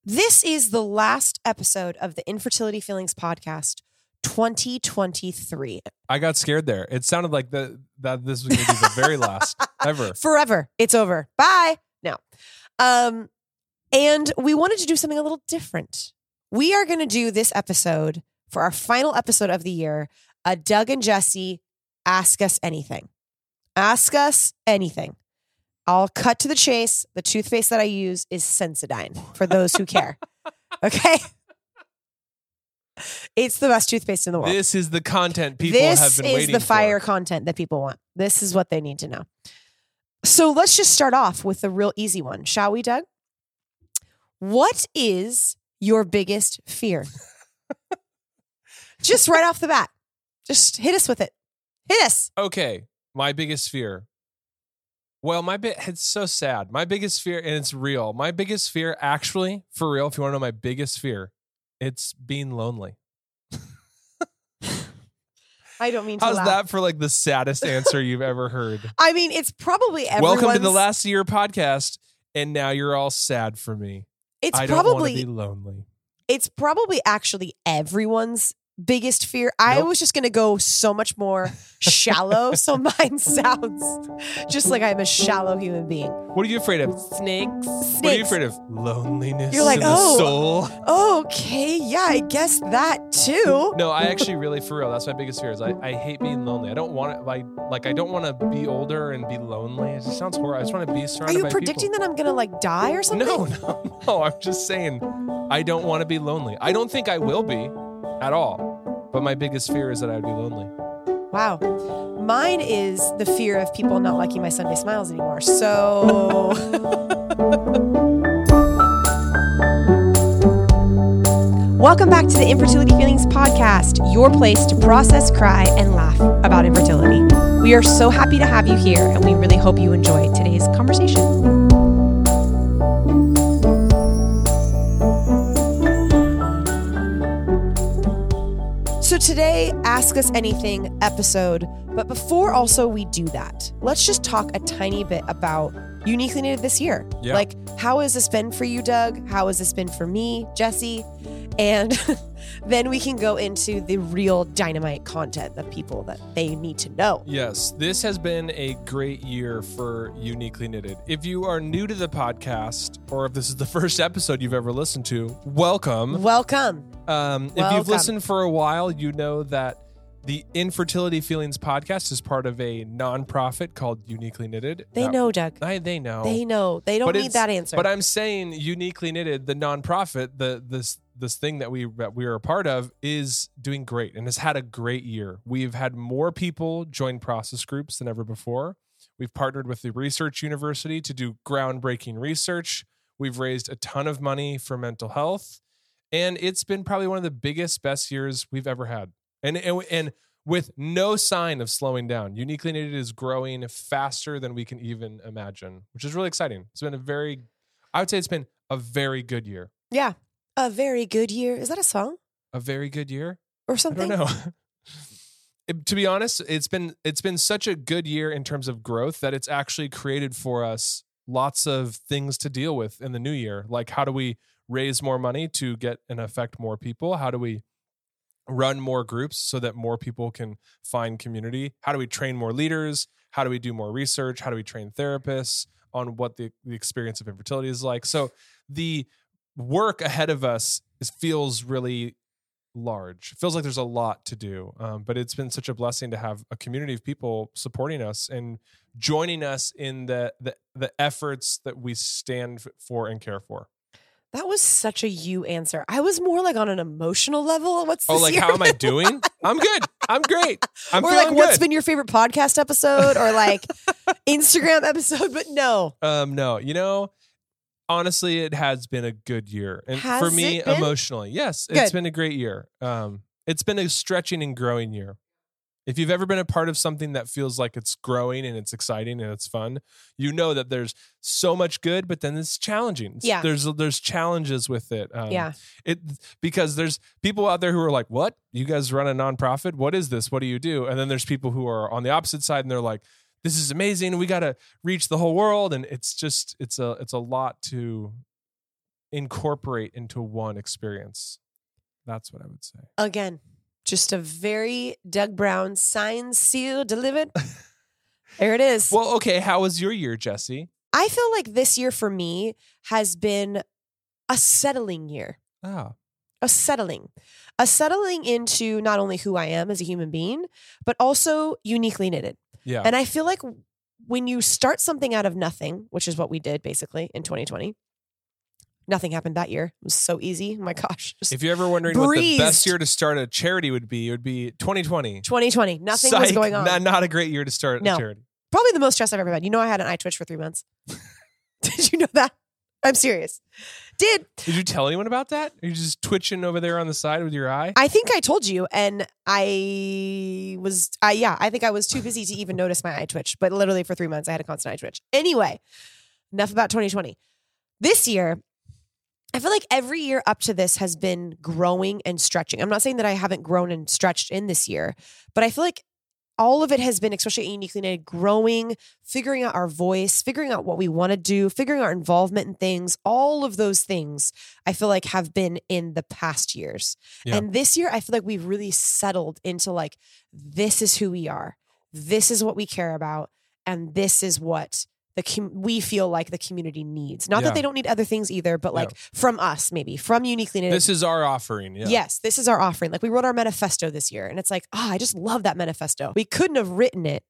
This is the last episode of the Infertility Feelings podcast 2023. I got scared there. It sounded like that this was going to be the very last ever. Forever. It's over. Bye. No. And we wanted to do something a little different. We are going to do this episode for our final episode of the year, a Doug and Jesse Ask Us Anything. Ask us anything. I'll cut to the chase. The toothpaste that I use is Sensodyne for those who care. Okay? It's the best toothpaste in the world. This is the content people have been waiting for. This is the fire content that people want. This is what they need to know. So let's just start off with the real easy one, shall we, Doug? What is your biggest fear? Just right off the bat. Just hit us with it. Hit us. Okay. My biggest fear. Well, it's so sad. My biggest fear, and it's real. My biggest fear, actually, for real, if you want to know my biggest fear, it's being lonely. I don't mean to How's laugh. that for like the saddest answer you've ever heard? I mean, it's probably everyone's... Welcome to the last year podcast, and now you're all sad for me. I don't want to be lonely. It's probably actually everyone's biggest fear. I Nope. was just going to go so much more shallow, so mine sounds just like I'm a shallow human being. What are you afraid of? Snakes. What are you afraid of? Loneliness. You're like, in the soul. Okay, yeah, I guess that too. No, I actually really, for real, that's my biggest fear is I hate being lonely. I don't want it, I don't want to be older and be lonely. It just sounds horrible. I just want to be Are surrounded you by predicting people. that I'm going to die or something? No. I'm just saying I don't want to be lonely. I don't think I will be at all. But my biggest fear is that I would be lonely. Wow. Mine is the fear of people not liking my Sunday smiles anymore. So... Welcome back to the Infertility Feelings podcast, your place to process, cry, and laugh about infertility. We are so happy to have you here, and we really hope you enjoy today's conversation. So today, Ask Us Anything episode, but before also we do that, let's just talk a tiny bit about Uniquely Knitted this year. Yeah. Like, how has this been for you, Doug? How has this been for me, Jesse? And then we can go into the real dynamite content of people that they need to know. Yes, this has been a great year for Uniquely Knitted. If you are new to the podcast, or if this is the first episode you've ever listened to, welcome. Welcome. If you've listened for a while, you know that the Infertility Feelings podcast is part of a nonprofit called Uniquely Knitted. They know, Doug. They know. They know. They don't need that answer. But I'm saying Uniquely Knitted, the nonprofit, this thing that we are a part of, is doing great and has had a great year. We've had more people join process groups than ever before. We've partnered with the Research University to do groundbreaking research. We've raised a ton of money for mental health. And it's been probably one of the biggest, best years we've ever had. And with no sign of slowing down. Uniquely Knitted is growing faster than we can even imagine, which is really exciting. It's been I would say it's been a very good year. Yeah. A very good year. Is that a song? A very good year? Or something? I don't know. To be honest, it's been such a good year in terms of growth that it's actually created for us lots of things to deal with in the new year. Like, how do we raise more money to get and affect more people? How do we run more groups so that more people can find community? How do we train more leaders? How do we do more research? How do we train therapists on what the experience of infertility is like? So the work ahead of us feels really large. It feels like there's a lot to do, but it's been such a blessing to have a community of people supporting us and joining us in the efforts that we stand for and care for. That was such a you answer. I was more like on an emotional level. What's this year? How am I doing? I'm good. I'm great. I'm or feeling like, what's good. been your favorite podcast episode or like Instagram episode? But no. No. Honestly, it has been a good year. And Has for me, it been? emotionally, yes, Good. it's been a great year. It's been a stretching and growing year. If you've ever been a part of something that feels like it's growing and it's exciting and it's fun, you know that there's so much good, but then it's challenging. Yeah. There's challenges with it. Because there's people out there who are like, what? You guys run a nonprofit? What is this? What do you do? And then there's people who are on the opposite side and they're like, this is amazing. We got to reach the whole world. And it's a lot to incorporate into one experience. That's what I would say. Again, just a very Doug Brown signed, sealed, delivered. There it is. Well, okay. How was your year, Jesse? I feel like this year for me has been a settling year. Oh, A settling into not only who I am as a human being, but also uniquely knitted. yeah. And I feel like when you start something out of nothing, which is what we did basically in 2020, nothing happened that year. It was so easy. Oh my gosh. Just If you're ever wondering what the breezed. best year to start a charity would be, it would be 2020. 2020, nothing was Psych. going on. Not a great year to start No. a charity. Probably the most stress I've ever had. You know, I had an eye twitch for 3 months. Did you know that? I'm serious. Did you tell anyone about that? Are you just twitching over there on the side with your eye? I think I told you, and I think I was too busy to even notice my eye twitch. But literally for 3 months, I had a constant eye twitch. Anyway, enough about 2020. This year, I feel like every year up to this has been growing and stretching. I'm not saying that I haven't grown and stretched in this year, but I feel like all of it has been, especially Uniquely Knitted, growing, figuring out our voice, figuring out what we want to do, figuring our involvement in things. All of those things I feel like have been in the past years. Yeah. And this year, I feel like we've really settled into like, this is who we are. This is what we care about. And this is what we feel like the community needs. Not Yeah. that they don't need other things either, but like from us, maybe from Uniquely Knitted. This is our offering. Yeah. Yes, this is our offering. Like we wrote our manifesto this year, and it's like, I just love that manifesto. We couldn't have written it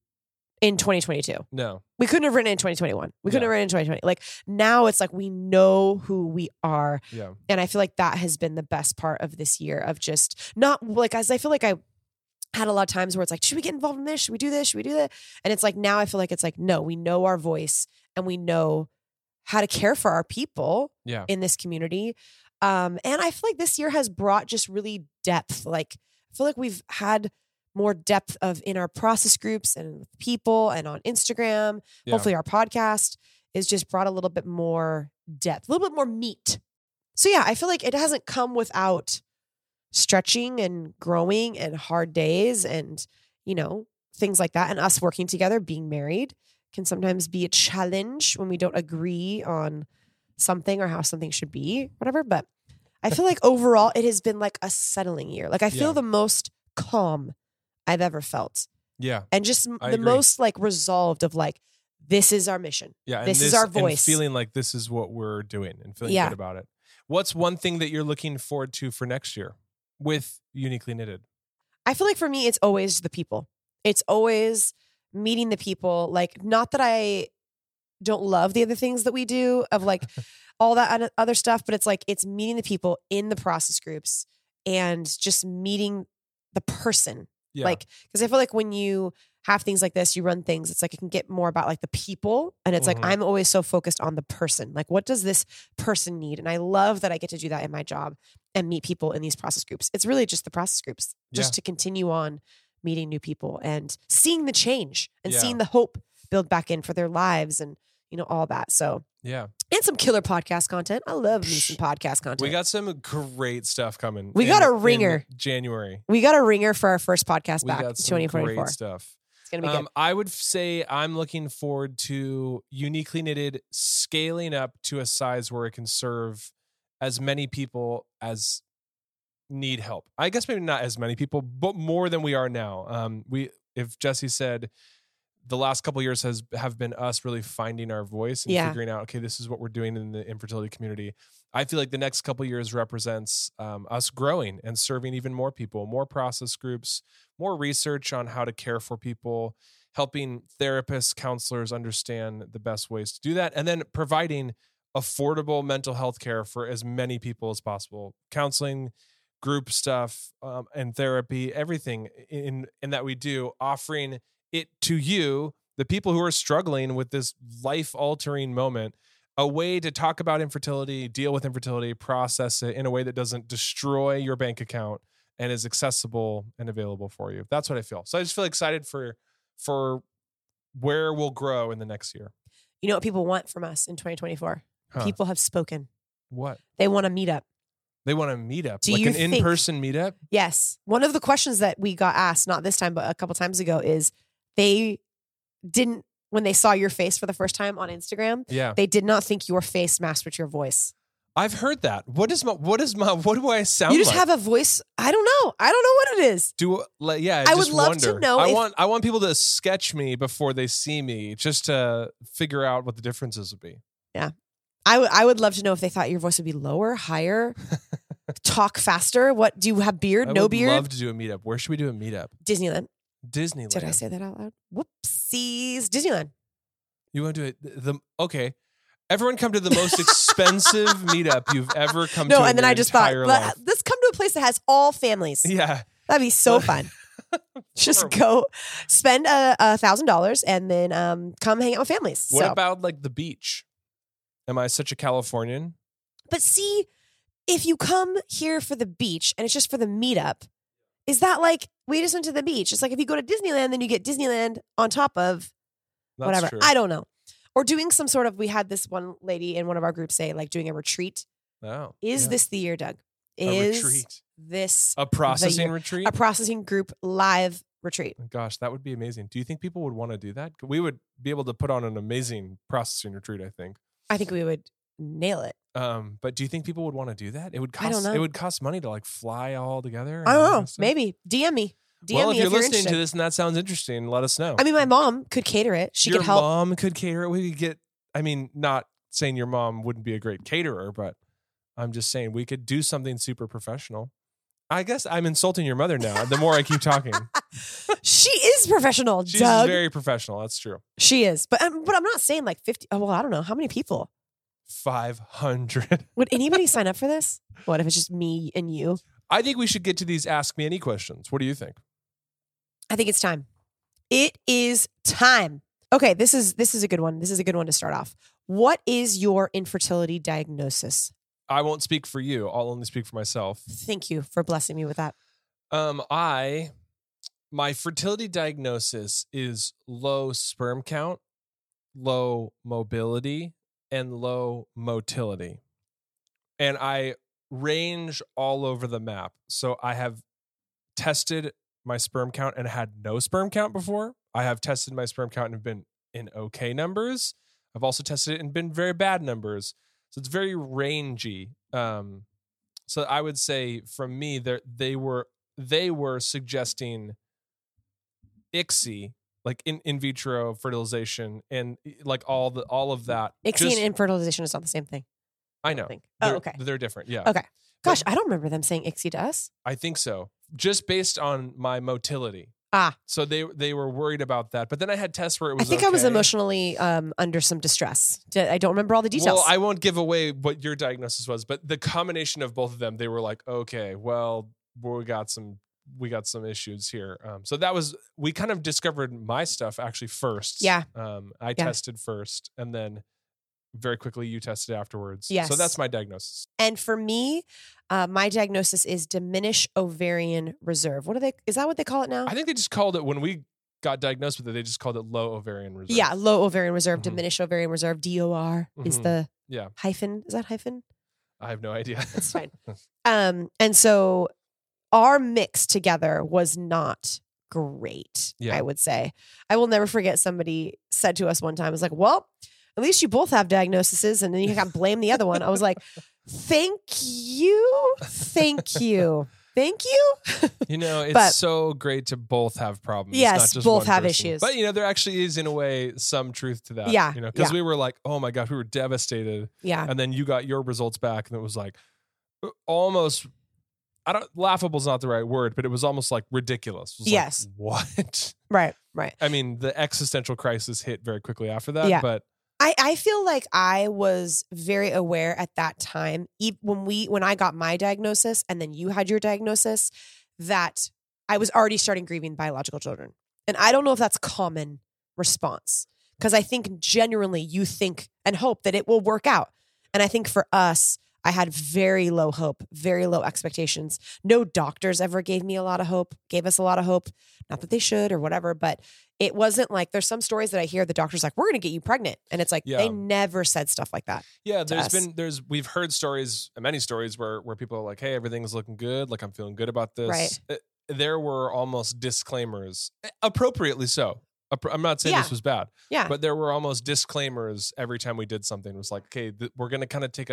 in 2022. No. We couldn't have written it in 2021. We couldn't Yeah. have written it in 2020. Like now it's like we know who we are. Yeah. And I feel like that has been the best part of this year of just not like, as I feel like I had a lot of times where it's like, should we get involved in this? Should we do this? Should we do that? And it's like, now I feel like it's like, no, we know our voice and we know how to care for our people Yeah. in this community. And I feel like this year has brought just really depth. Like, I feel like we've had more depth in our process groups and with people and on Instagram. Yeah. Hopefully our podcast is just brought a little bit more depth, a little bit more meat. So yeah, I feel like it hasn't come without stretching and growing and hard days and, you know, things like that. And us working together, being married can sometimes be a challenge when we don't agree on something or how something should be, whatever. But I feel like overall it has been like a settling year. Like I feel Yeah. the most calm I've ever felt. Yeah. And just I the agree. most like resolved of like, this is our mission. Yeah. And This is our and voice. feeling like this is what we're doing and feeling Yeah. good about it. What's one thing that you're looking forward to for next year with Uniquely Knitted? I feel like for me, it's always the people. It's always meeting the people. Like, not that I don't love the other things that we do of like all that other stuff, but it's like, it's meeting the people in the process groups and just meeting the person. Yeah. Like, because I feel like when you have things like this, you run things, it's like it can get more about like the people. And it's Mhm. like, I'm always so focused on the person. Like, what does this person need? And I love that I get to do that in my job and meet people in these process groups. It's really just the process groups, just Yeah. to continue on meeting new people and seeing the change and Yeah. seeing the hope build back in for their lives and, you know, all that. So, Yeah. and some killer podcast content. I love me some podcast content. We got some great stuff coming. We got a ringer. in January. We got a ringer for our first podcast We back in got some 2024. great stuff. It's going to be good. I would say I'm looking forward to Uniquely Knitted scaling up to a size where it can serve as many people as need help. I guess maybe not as many people, but more than we are now. If Jesse said the last couple of years have been us really finding our voice and Yeah. figuring out, okay, this is what we're doing in the infertility community. I feel like the next couple of years represents us growing and serving even more people, more process groups, more research on how to care for people, helping therapists, counselors understand the best ways to do that, and then providing affordable mental health care for as many people as possible. Counseling, group stuff, and therapy, everything in that we do, offering it to you, the people who are struggling with this life-altering moment, a way to talk about infertility, deal with infertility, process it in a way that doesn't destroy your bank account and is accessible and available for you. That's what I feel. So I just feel excited for where we'll grow in the next year. You know what people want from us in 2024? Huh. People have spoken. What? They want to meet up. They want to meet up, Do like you an think- in-person meetup? Yes. One of the questions that we got asked, not this time, but a couple times ago, is they didn't, when they saw your face for the first time on Instagram, Yeah. they did not think your face matched with your voice. I've heard that. What do I sound like? You just have a voice. I don't know what it is. I would love to know I want people to sketch me before they see me, just to figure out what the differences would be. Yeah. I would love to know if they thought your voice would be lower, higher, talk faster. What, do you have beard? No beard? I would love to do a meetup. Where should we do a meetup? Disneyland. Disneyland. Did I say that out loud? Whoopsies. Disneyland. You want to do it? Okay. Everyone come to the most expensive meetup you've ever come to. No, and then I just thought, life. let's come to a place that has all families. Yeah. That'd be so fun. Just go spend $1,000 and then come hang out with families. What about like the beach? Am I such a Californian? But see, if you come here for the beach and it's just for the meetup, is that like, we just went to the beach? It's like if you go to Disneyland, then you get Disneyland on top of whatever. True. I don't know. Or doing some sort of, we had this one lady in one of our groups say, like doing a retreat. Oh. Is this the year, Doug? A retreat. This a processing retreat? A processing group live retreat. Gosh, that would be amazing. Do you think people would want to do that? We would be able to put on an amazing processing retreat, I think. I think we would nail it. But do you think people would want to do that? It would cost. I don't know. It would cost money to like fly all together. I don't know. Maybe DM me. Well, if you're listening interested to this and that sounds interesting, let us know. I mean, my mom could cater it. She could help. Your mom could cater it. We could get. I mean, not saying your mom wouldn't be a great caterer, but I'm just saying we could do something super professional. I guess I'm insulting your mother now. The more I keep talking, she is professional. She's Doug. very professional. That's true. She is, but I'm not saying like 50. Oh, well, I don't know how many people. 500. Would anybody sign up for this? What if it's just me and you? I think we should get to these Ask Me Any questions. What do you think? I think it's time. It is time. Okay, this is a good one. This is a good one to start off. What is your infertility diagnosis? I won't speak for you. I'll only speak for myself. Thank you for blessing me with that. My fertility diagnosis is low sperm count, low mobility, and low motility. And I range all over the map. So I have tested my sperm count and had no sperm count before. I have tested my sperm count and have been in okay numbers. I've also tested it and been very bad numbers. So it's very rangy. So I would say from me, they were suggesting ICSI, like in vitro fertilization, and like all of that. ICSI and fertilization is not the same thing. I know. Okay. They're different. Yeah. Okay. Gosh, I don't remember them saying ICSI to us. I think so. Just based on my motility. So they were worried about that. But then I had tests where it was I think I was emotionally under some distress. I don't remember all the details. Well, I won't give away what your diagnosis was, but the combination of both of them, they were like, okay, well, we got some issues here. So we kind of discovered my stuff actually first. Yeah. I tested first, and then very quickly you tested afterwards. Yes. So that's my diagnosis. And for me, my diagnosis is diminished ovarian reserve. Is that what they call it now? I think they just called it, when we got diagnosed with it, they just called it low ovarian reserve. Yeah, low ovarian reserve, diminished ovarian reserve, DOR is the hyphen. Is that hyphen? I have no idea. That's fine. And so our mix together was not great, I would say. I will never forget somebody said to us one time, it was like, well, at least you both have diagnoses, and then you can blame the other one. I was like, thank you. It's so great to both have problems. Yes, not just both one have person. issues. But, there actually is, in a way, some truth to that. Yeah. Because we were like, oh my gosh, we were devastated. Yeah. And then you got your results back, and it was like almost, laughable is not the right word, but it was almost like ridiculous. It was yes. Like, what? Right. I mean, the existential crisis hit very quickly after that. Yeah. But I feel like I was very aware at that time, when I got my diagnosis and then you had your diagnosis, that I was already starting grieving biological children. And I don't know if that's common response, because I think genuinely you think and hope that it will work out. And I think for us, I had very low hope, very low expectations. No doctors ever gave us a lot of hope. Not that they should or whatever, but it wasn't like, there's some stories that I hear the doctor's like, we're going to get you pregnant. And it's like, they never said stuff like that. Yeah. We've heard many stories where people are like, hey, everything's looking good. Like, I'm feeling good about this. Right. There were almost disclaimers, appropriately so. I'm not saying this was bad, but there were almost disclaimers every time we did something. It was like, okay, we're going to kind of take a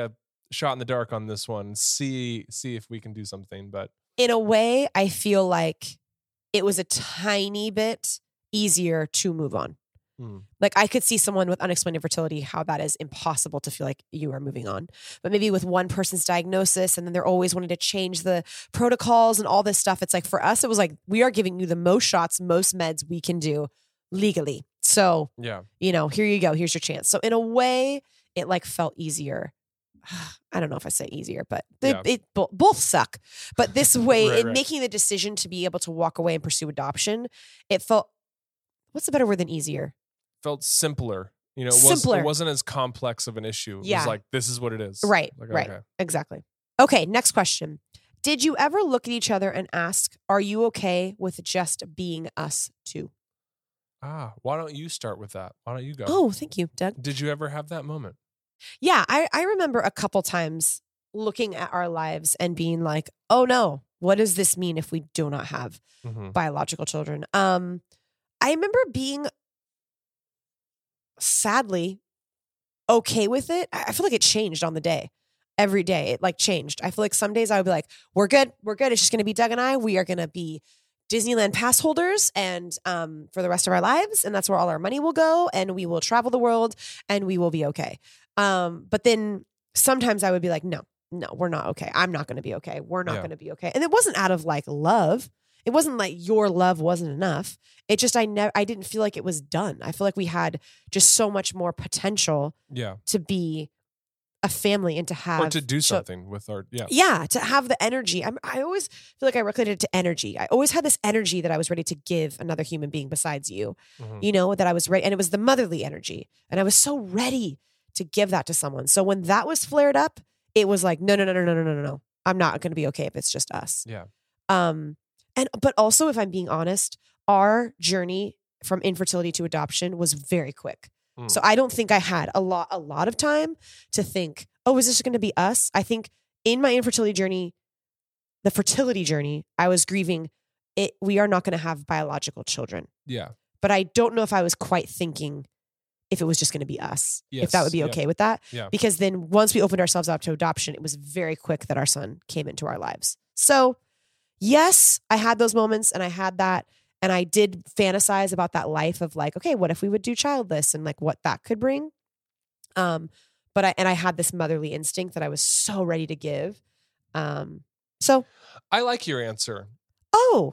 shot in the dark on this one. See if we can do something. But in a way, I feel like it was a tiny bit easier to move on. Like I could see someone with unexplained infertility, how that is impossible to feel like you are moving on. But maybe with one person's diagnosis and then they're always wanting to change the protocols and all this stuff. It's like for us, it was like, we are giving you the most shots, most meds we can do legally. So, yeah, here you go. Here's your chance. So in a way, it like felt easier. I don't know if I say easier, but both suck. But this way, in making the decision to be able to walk away and pursue adoption, it felt, what's the better word than easier? Felt simpler. It wasn't as complex of an issue. It was like, this is what it is. Right. Like, right. Okay. Exactly. Okay. Next question. Did you ever look at each other and ask, are you okay with just being us two? Why don't you start with that? Why don't you go? Oh, thank you, Doug. Did you ever have that moment? Yeah. I remember a couple times looking at our lives and being like, oh no, what does this mean if we do not have biological children? I remember being sadly okay with it. I feel like it changed on the day. Every day it like changed. I feel like some days I would be like, we're good. It's just going to be Doug and I. We are going to be Disneyland pass holders and for the rest of our lives. And that's where all our money will go. And we will travel the world and we will be okay. But then sometimes I would be like, no, we're not okay. I'm not going to be okay. We're not going to be okay. And it wasn't out of like love. It wasn't like your love wasn't enough. It just, I didn't feel like it was done. I feel like we had just so much more potential to be a family and to have. Or to do something with our, to have the energy. I always feel like I related it to energy. I always had this energy that I was ready to give another human being besides you, that I was ready. And it was the motherly energy. And I was so ready to give that to someone. So when that was flared up, it was like, no. I'm not going to be okay if it's just us. Yeah. But also, if I'm being honest, our journey from infertility to adoption was very quick. So I don't think I had a lot of time to think, oh, is this going to be us? I think in my infertility journey, the fertility journey, I was grieving it. We are not going to have biological children. Yeah. But I don't know if I was quite thinking if it was just going to be us, if that would be okay with that. Yeah. Because then once we opened ourselves up to adoption, it was very quick that our son came into our lives. So yes, I had those moments and I had that. And I did fantasize about that life of like, okay, what if we would do childless and like what that could bring. But I had this motherly instinct that I was so ready to give. So I like your answer. Oh,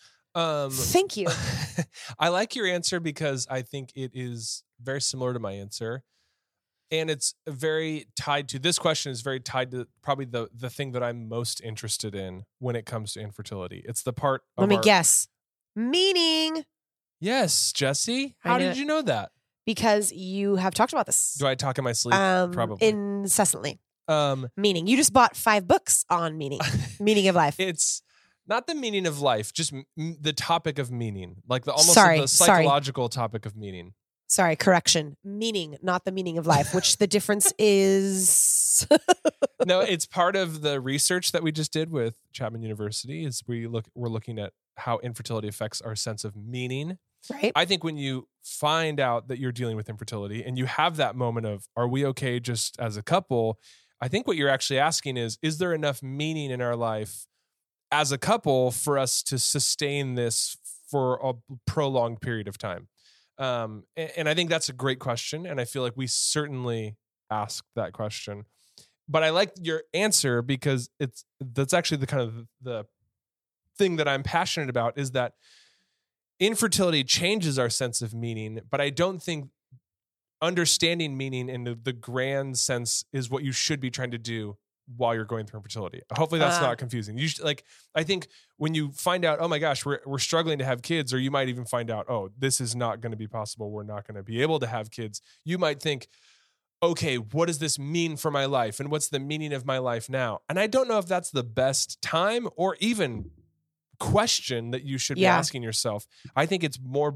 thank you. I like your answer because I think it is very similar to my answer. And it's very tied to, this question is very tied to probably the thing that I'm most interested in when it comes to infertility. It's the part of Let me guess. Meaning. Yes, Jesse. How did you know that? Because you have talked about this. Do I talk in my sleep? Probably. Incessantly. Meaning. You just bought 5 books on meaning. Meaning of life. It's not the meaning of life, just the topic of meaning. Like the psychological topic of meaning. Sorry, correction. Meaning, not the meaning of life, which the difference is. No, it's part of the research that we just did with Chapman University. Is we're looking at how infertility affects our sense of meaning. Right. I think when you find out that you're dealing with infertility and you have that moment of, are we okay just as a couple? I think what you're actually asking is there enough meaning in our life as a couple for us to sustain this for a prolonged period of time? And I think that's a great question. And I feel like we certainly asked that question, but I like your answer because that's actually the kind of the thing that I'm passionate about, is that infertility changes our sense of meaning, but I don't think understanding meaning in the grand sense is what you should be trying to do while you're going through infertility. Hopefully that's not confusing. You should, I think when you find out, oh my gosh, we're struggling to have kids, or you might even find out, oh, this is not going to be possible. We're not going to be able to have kids. You might think, okay, what does this mean for my life? And what's the meaning of my life now? And I don't know if that's the best time or even question that you should be asking yourself. I think it's more,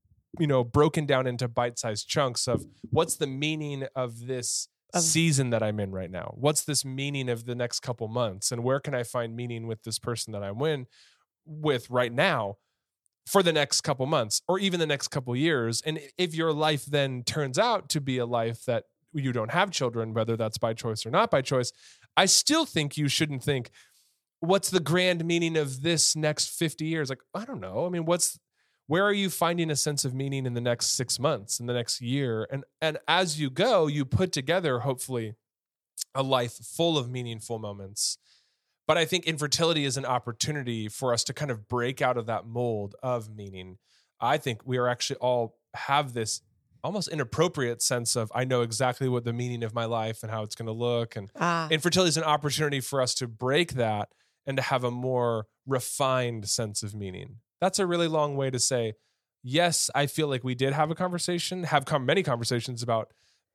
broken down into bite-sized chunks of what's the meaning of this season that I'm in right now? What's this meaning of the next couple months? And where can I find meaning with this person that I'm with right now for the next couple months or even the next couple years? And if your life then turns out to be a life that you don't have children, whether that's by choice or not by choice, I still think you shouldn't think, what's the grand meaning of this next 50 years? Like, I don't know. I mean, where are you finding a sense of meaning in the next 6 months, in the next year? And as you go, you put together, hopefully, a life full of meaningful moments. But I think infertility is an opportunity for us to kind of break out of that mold of meaning. I think we are actually all have this almost inappropriate sense of, I know exactly what the meaning of my life and how it's going to look. And infertility is an opportunity for us to break that and to have a more refined sense of meaning. That's a really long way to say, yes, I feel like we did have a conversation, many conversations about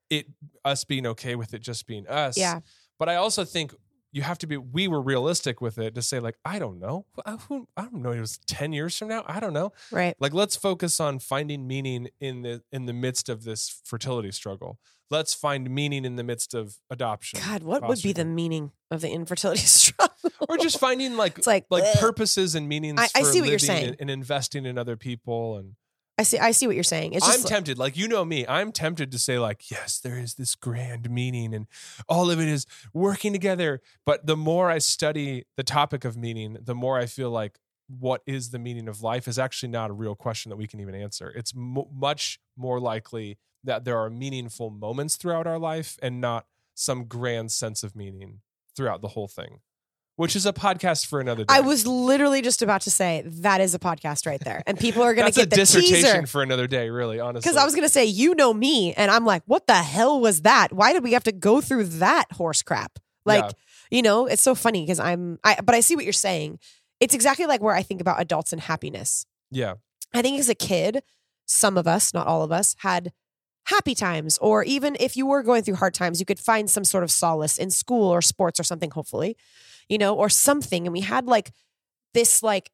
us being okay with it just being us. Yeah. But I also think we were realistic with it to say, like, I don't know. I don't know. It was 10 years from now. I don't know. Right. Like, let's focus on finding meaning in the midst of this fertility struggle. Let's find meaning in the midst of adoption. God, what would be the meaning of the infertility struggle? Or just finding like purposes and meanings I see what you're living saying. and investing in other people. And I see what you're saying. It's just I'm tempted, like, you know me, I'm tempted to say, like, yes, there is this grand meaning and all of it is working together. But the more I study the topic of meaning, the more I feel like what is the meaning of life is actually not a real question that we can even answer. It's much more likely that there are meaningful moments throughout our life and not some grand sense of meaning throughout the whole thing, which is a podcast for another day. I was literally just about to say that is a podcast right there. And people are going to get the teaser. That's a dissertation teaser. for another day, really, honestly. Because I was going to say, you know me, and I'm like, what the hell was that? Why did we have to go through that horse crap? Like, it's so funny because but I see what you're saying. It's exactly like where I think about adults and happiness. Yeah. I think as a kid, some of us, not all of us, had happy times, or even if you were going through hard times, you could find some sort of solace in school or sports or something, hopefully, or something. And we had like this like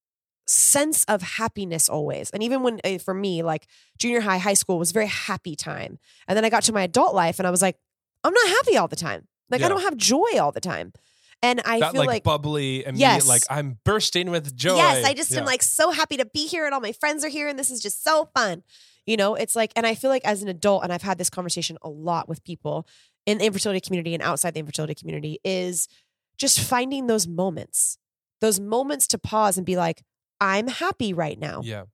sense of happiness always. And even when, for me, like junior high school was a very happy time. And then I got to my adult life and I was like, I'm not happy all the time. Like I don't have joy all the time. And I feel like bubbly, immediate, like I'm bursting with joy. Yes, I just am like so happy to be here and all my friends are here and this is just so fun. It's like, and I feel like as an adult, and I've had this conversation a lot with people in the infertility community and outside the infertility community, is just finding those moments to pause and be like, I'm happy right now. Yeah.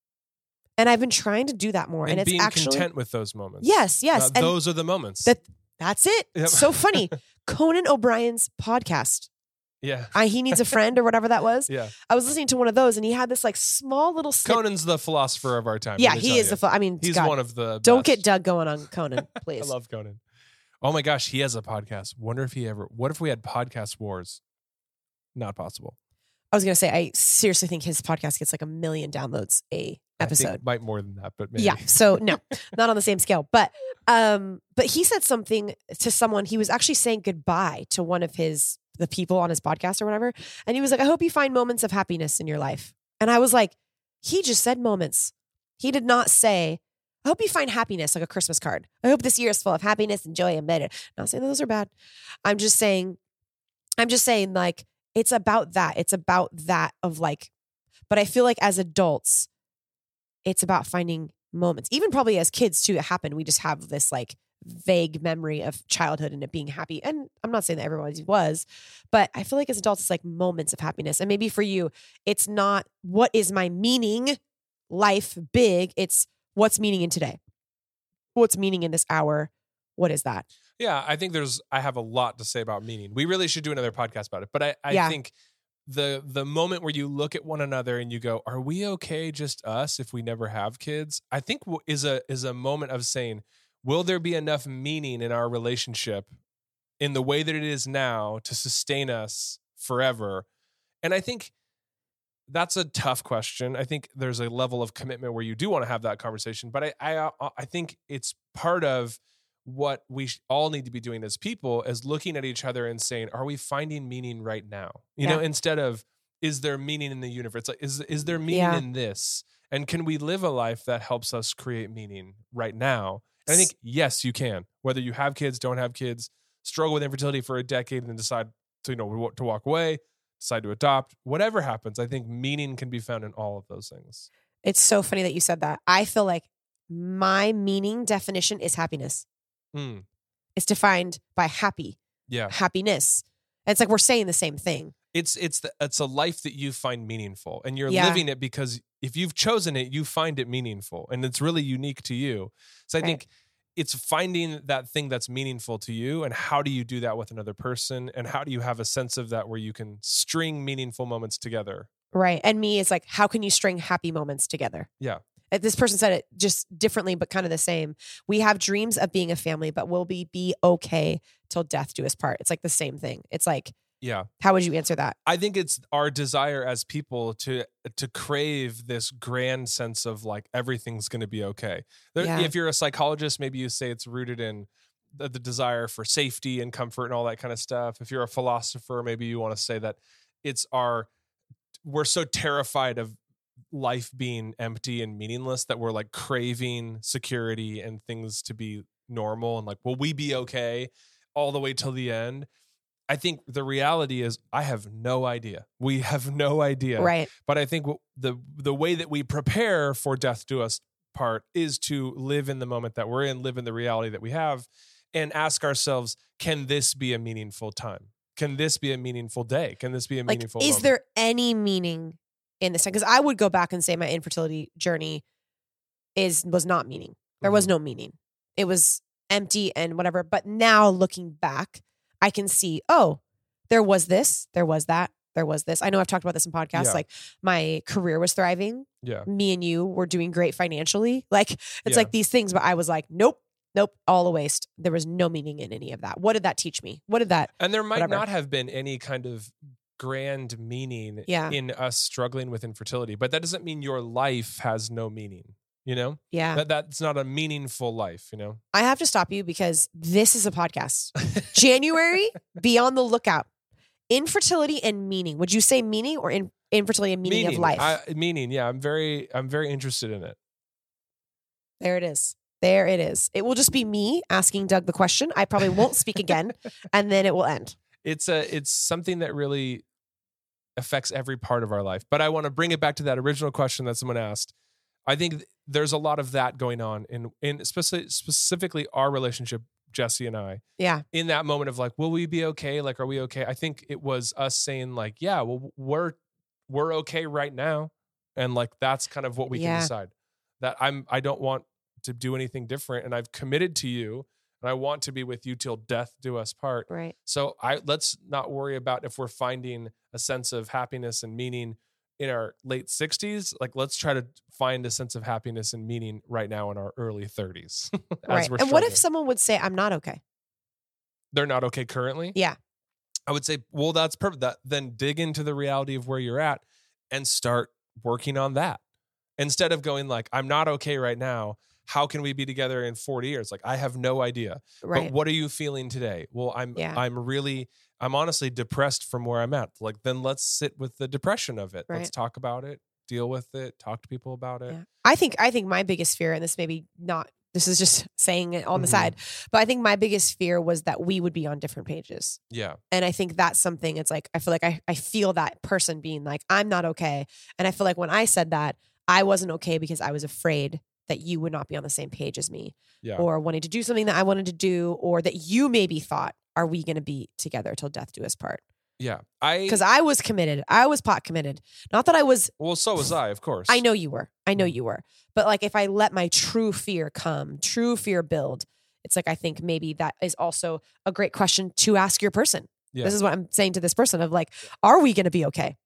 And I've been trying to do that more. And it's being actually content with those moments. Yes. And those are the moments. That's it. Yep. It's so funny. Conan O'Brien's podcast. Yeah. He Needs a Friend or whatever that was. Yeah. I was listening to one of those and he had this like small little Conan's the philosopher of our time. Yeah, he is he's one of the Don't best. get Doug going on Conan, please. I love Conan. Oh my gosh, he has a podcast. What if we had podcast wars? Not possible. I was going to say, I seriously think his podcast gets like 1 million downloads a episode. I think might more than that, but maybe. Yeah. So no, not on the same scale. But he said something to someone. He was actually saying goodbye to one of the people on his podcast or whatever. And he was like, I hope you find moments of happiness in your life. And I was like, he just said moments. He did not say, I hope you find happiness, like a Christmas card. I hope this year is full of happiness and joy and better. Not saying those are bad. I'm just saying like, it's about that. It's about that of like, but I feel like as adults, it's about finding moments. Even probably as kids too, it happened. We just have this like vague memory of childhood and it being happy. And I'm not saying that everyone was, but I feel like as adults, it's like moments of happiness. And maybe for you, it's not what is my meaning life big. It's what's meaning in today. What's meaning in this hour? What is that? Yeah, I think I have a lot to say about meaning. We really should do another podcast about it. But I think the moment where you look at one another and you go, are we okay just us if we never have kids? I think is a moment of saying, will there be enough meaning in our relationship in the way that it is now to sustain us forever? And I think that's a tough question. I think there's a level of commitment where you do want to have that conversation. But I think it's part of what we all need to be doing as people is looking at each other and saying, are we finding meaning right now? You know, instead of, is there meaning in the universe? Like, is there meaning in this? And can we live a life that helps us create meaning right now? And I think, yes, you can. Whether you have kids, don't have kids, struggle with infertility for a decade and then decide to walk away, decide to adopt, whatever happens, I think meaning can be found in all of those things. It's so funny that you said that. I feel like my meaning definition is happiness. Hmm. It's defined by Yeah. happiness. And it's like we're saying the same thing. It's a life that you find meaningful, and you're Yeah. living it because if you've chosen it, you find it meaningful, and it's really unique to you. So I Right. think it's finding that thing that's meaningful to you, and how do you do that with another person, and how do you have a sense of that where you can string meaningful moments together. Right. And me is like, how can you string happy moments together? Yeah. This person said it just differently, but kind of the same. We have dreams of being a family, but will we be okay till death do us part? It's like the same thing. It's like, Yeah. how would you answer that? I think it's our desire as people to crave this grand sense of like everything's going to be okay. Yeah. If you're a psychologist, maybe you say it's rooted in the desire for safety and comfort and all that kind of stuff. If you're a philosopher, maybe you want to say that we're so terrified of life being empty and meaningless that we're like craving security and things to be normal and like, will we be okay all the way till the end? I think the reality is I have no idea. We have no idea. Right. But I think the way that we prepare for death do us part is to live in the moment that we're in, live in the reality that we have, and ask ourselves, can this be a meaningful time? Can this be a meaningful day? Can this be a Like, meaningful is moment? there any meaning in this time? Because I would go back and say my infertility journey was not meaning. There was no meaning. It was empty and whatever. But now looking back, I can see, oh, there was this, there was that, there was this. I know I've talked about this in podcasts. Yeah. Like my career was thriving. Yeah. Me and you were doing great financially. Like it's Yeah. like these things, but I was like, nope, all a waste. There was no meaning in any of that. What did that teach me? What did that? And there might whatever. not have been any kind of grand meaning Yeah. in us struggling with infertility, but that doesn't mean your life has no meaning, you know? Yeah. That's not a meaningful life, you know? I have to stop you because this is a podcast. January, be on the lookout. Infertility and meaning. Would you say meaning or infertility and meaning of life? Meaning, yeah. I'm very interested in it. There it is. There it is. It will just be me asking Doug the question. I probably won't speak again, and then it will end. It's something that really affects every part of our life. But I want to bring it back to that original question that someone asked. I think there's a lot of that going on in specifically our relationship, Jesse and I. Yeah. In that moment of like, will we be okay? Like, are we okay? I think it was us saying like, yeah, well, we're okay right now. And like, that's kind of what we can decide. That I don't want to do anything different. And I've committed to you and I want to be with you till death do us part. Right. So let's not worry about if we're finding a sense of happiness and meaning in our late 60s. Like, let's try to find a sense of happiness and meaning right now in our early 30s. Right. And what if someone would say, I'm not okay? They're not okay currently? Yeah. I would say, well, that's perfect. Then dig into the reality of where you're at and start working on that. Instead of going like, I'm not okay right now. How can we be together in 40 years? Like, I have no idea. Right. But what are you feeling today? Well, I'm honestly depressed from where I'm at. Like, then let's sit with the depression of it. Right. Let's talk about it, deal with it, talk to people about it. Yeah. I think my biggest fear, and this is just saying it on the side, but I think my biggest fear was that we would be on different pages. Yeah. And I think that's something, it's like, I feel like I feel that person being like, I'm not okay. And I feel like when I said that, I wasn't okay because I was afraid that you would not be on the same page as me, or wanting to do something that I wanted to do, or that you maybe thought, are we going to be together till death do us part? Yeah. Because I was committed. I was pot committed. Not that I was. Well, so was I, of course. I know you were. But like, if I let my true fear build, it's like, I think maybe that is also a great question to ask your person. Yeah. This is what I'm saying to this person of like, are we going to be okay?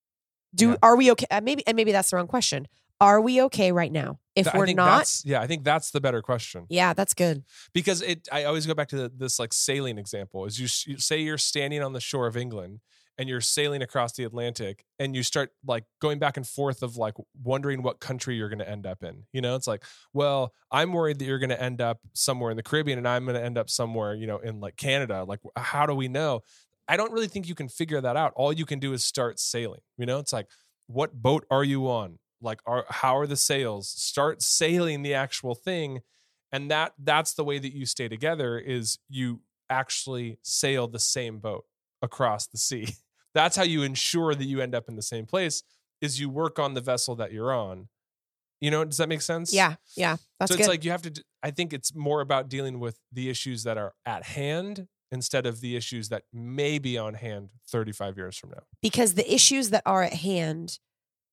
Are we okay? Maybe that's the wrong question. Are we okay right now? If we're not, I think that's the better question. Yeah, that's good. Because I always go back to this like sailing example. Is you say you're standing on the shore of England and you're sailing across the Atlantic and you start like going back and forth of like wondering what country you're going to end up in. You know, it's like, well, I'm worried that you're going to end up somewhere in the Caribbean and I'm going to end up somewhere, you know, in like Canada. Like, how do we know? I don't really think you can figure that out. All you can do is start sailing. You know, it's like, what boat are you on? Like, how are the sails? Start sailing the actual thing. And that's the way that you stay together, is you actually sail the same boat across the sea. That's how you ensure that you end up in the same place, is you work on the vessel that you're on. You know, does that make sense? Yeah. That's so good. it's like you have to, I think it's more about dealing with the issues that are at hand instead of the issues that may be on hand 35 years from now. Because the issues that are at hand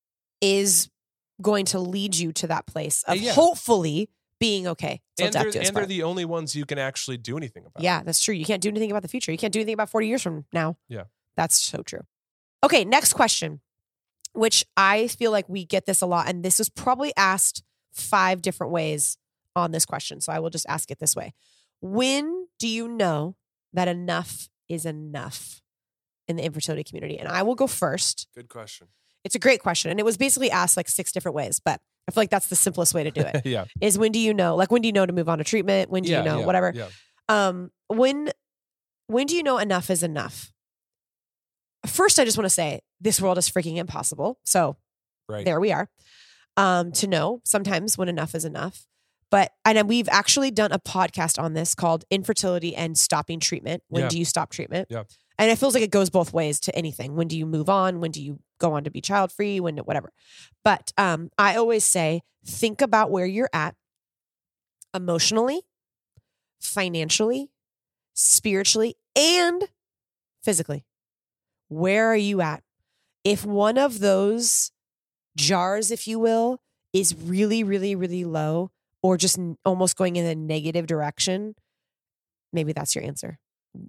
is going to lead you to that place of hopefully being okay. And they're the only ones you can actually do anything about. Yeah, that's true. You can't do anything about the future. You can't do anything about 40 years from now. Yeah. That's so true. Okay, next question, which I feel like we get this a lot. And this was probably asked 5 different ways on this question. So I will just ask it this way. When do you know that enough is enough in the infertility community? And I will go first. Good question. It's a great question. And it was basically asked like 6 different ways, but I feel like that's the simplest way to do it. Yeah. Is when do you know? Like when do you know to move on to treatment? When do you know? Whatever. Yeah. When do you know enough is enough? First, I just want to say this world is freaking impossible. So there we are. To know sometimes when enough is enough. And we've actually done a podcast on this called Infertility and Stopping Treatment. When do you stop treatment? Yeah. And it feels like it goes both ways to anything. When do you move on? When do you go on to be child free? When, whatever. But I always say, think about where you're at emotionally, financially, spiritually, and physically. Where are you at? If one of those jars, if you will, is really, really, really low or just almost going in a negative direction, maybe that's your answer.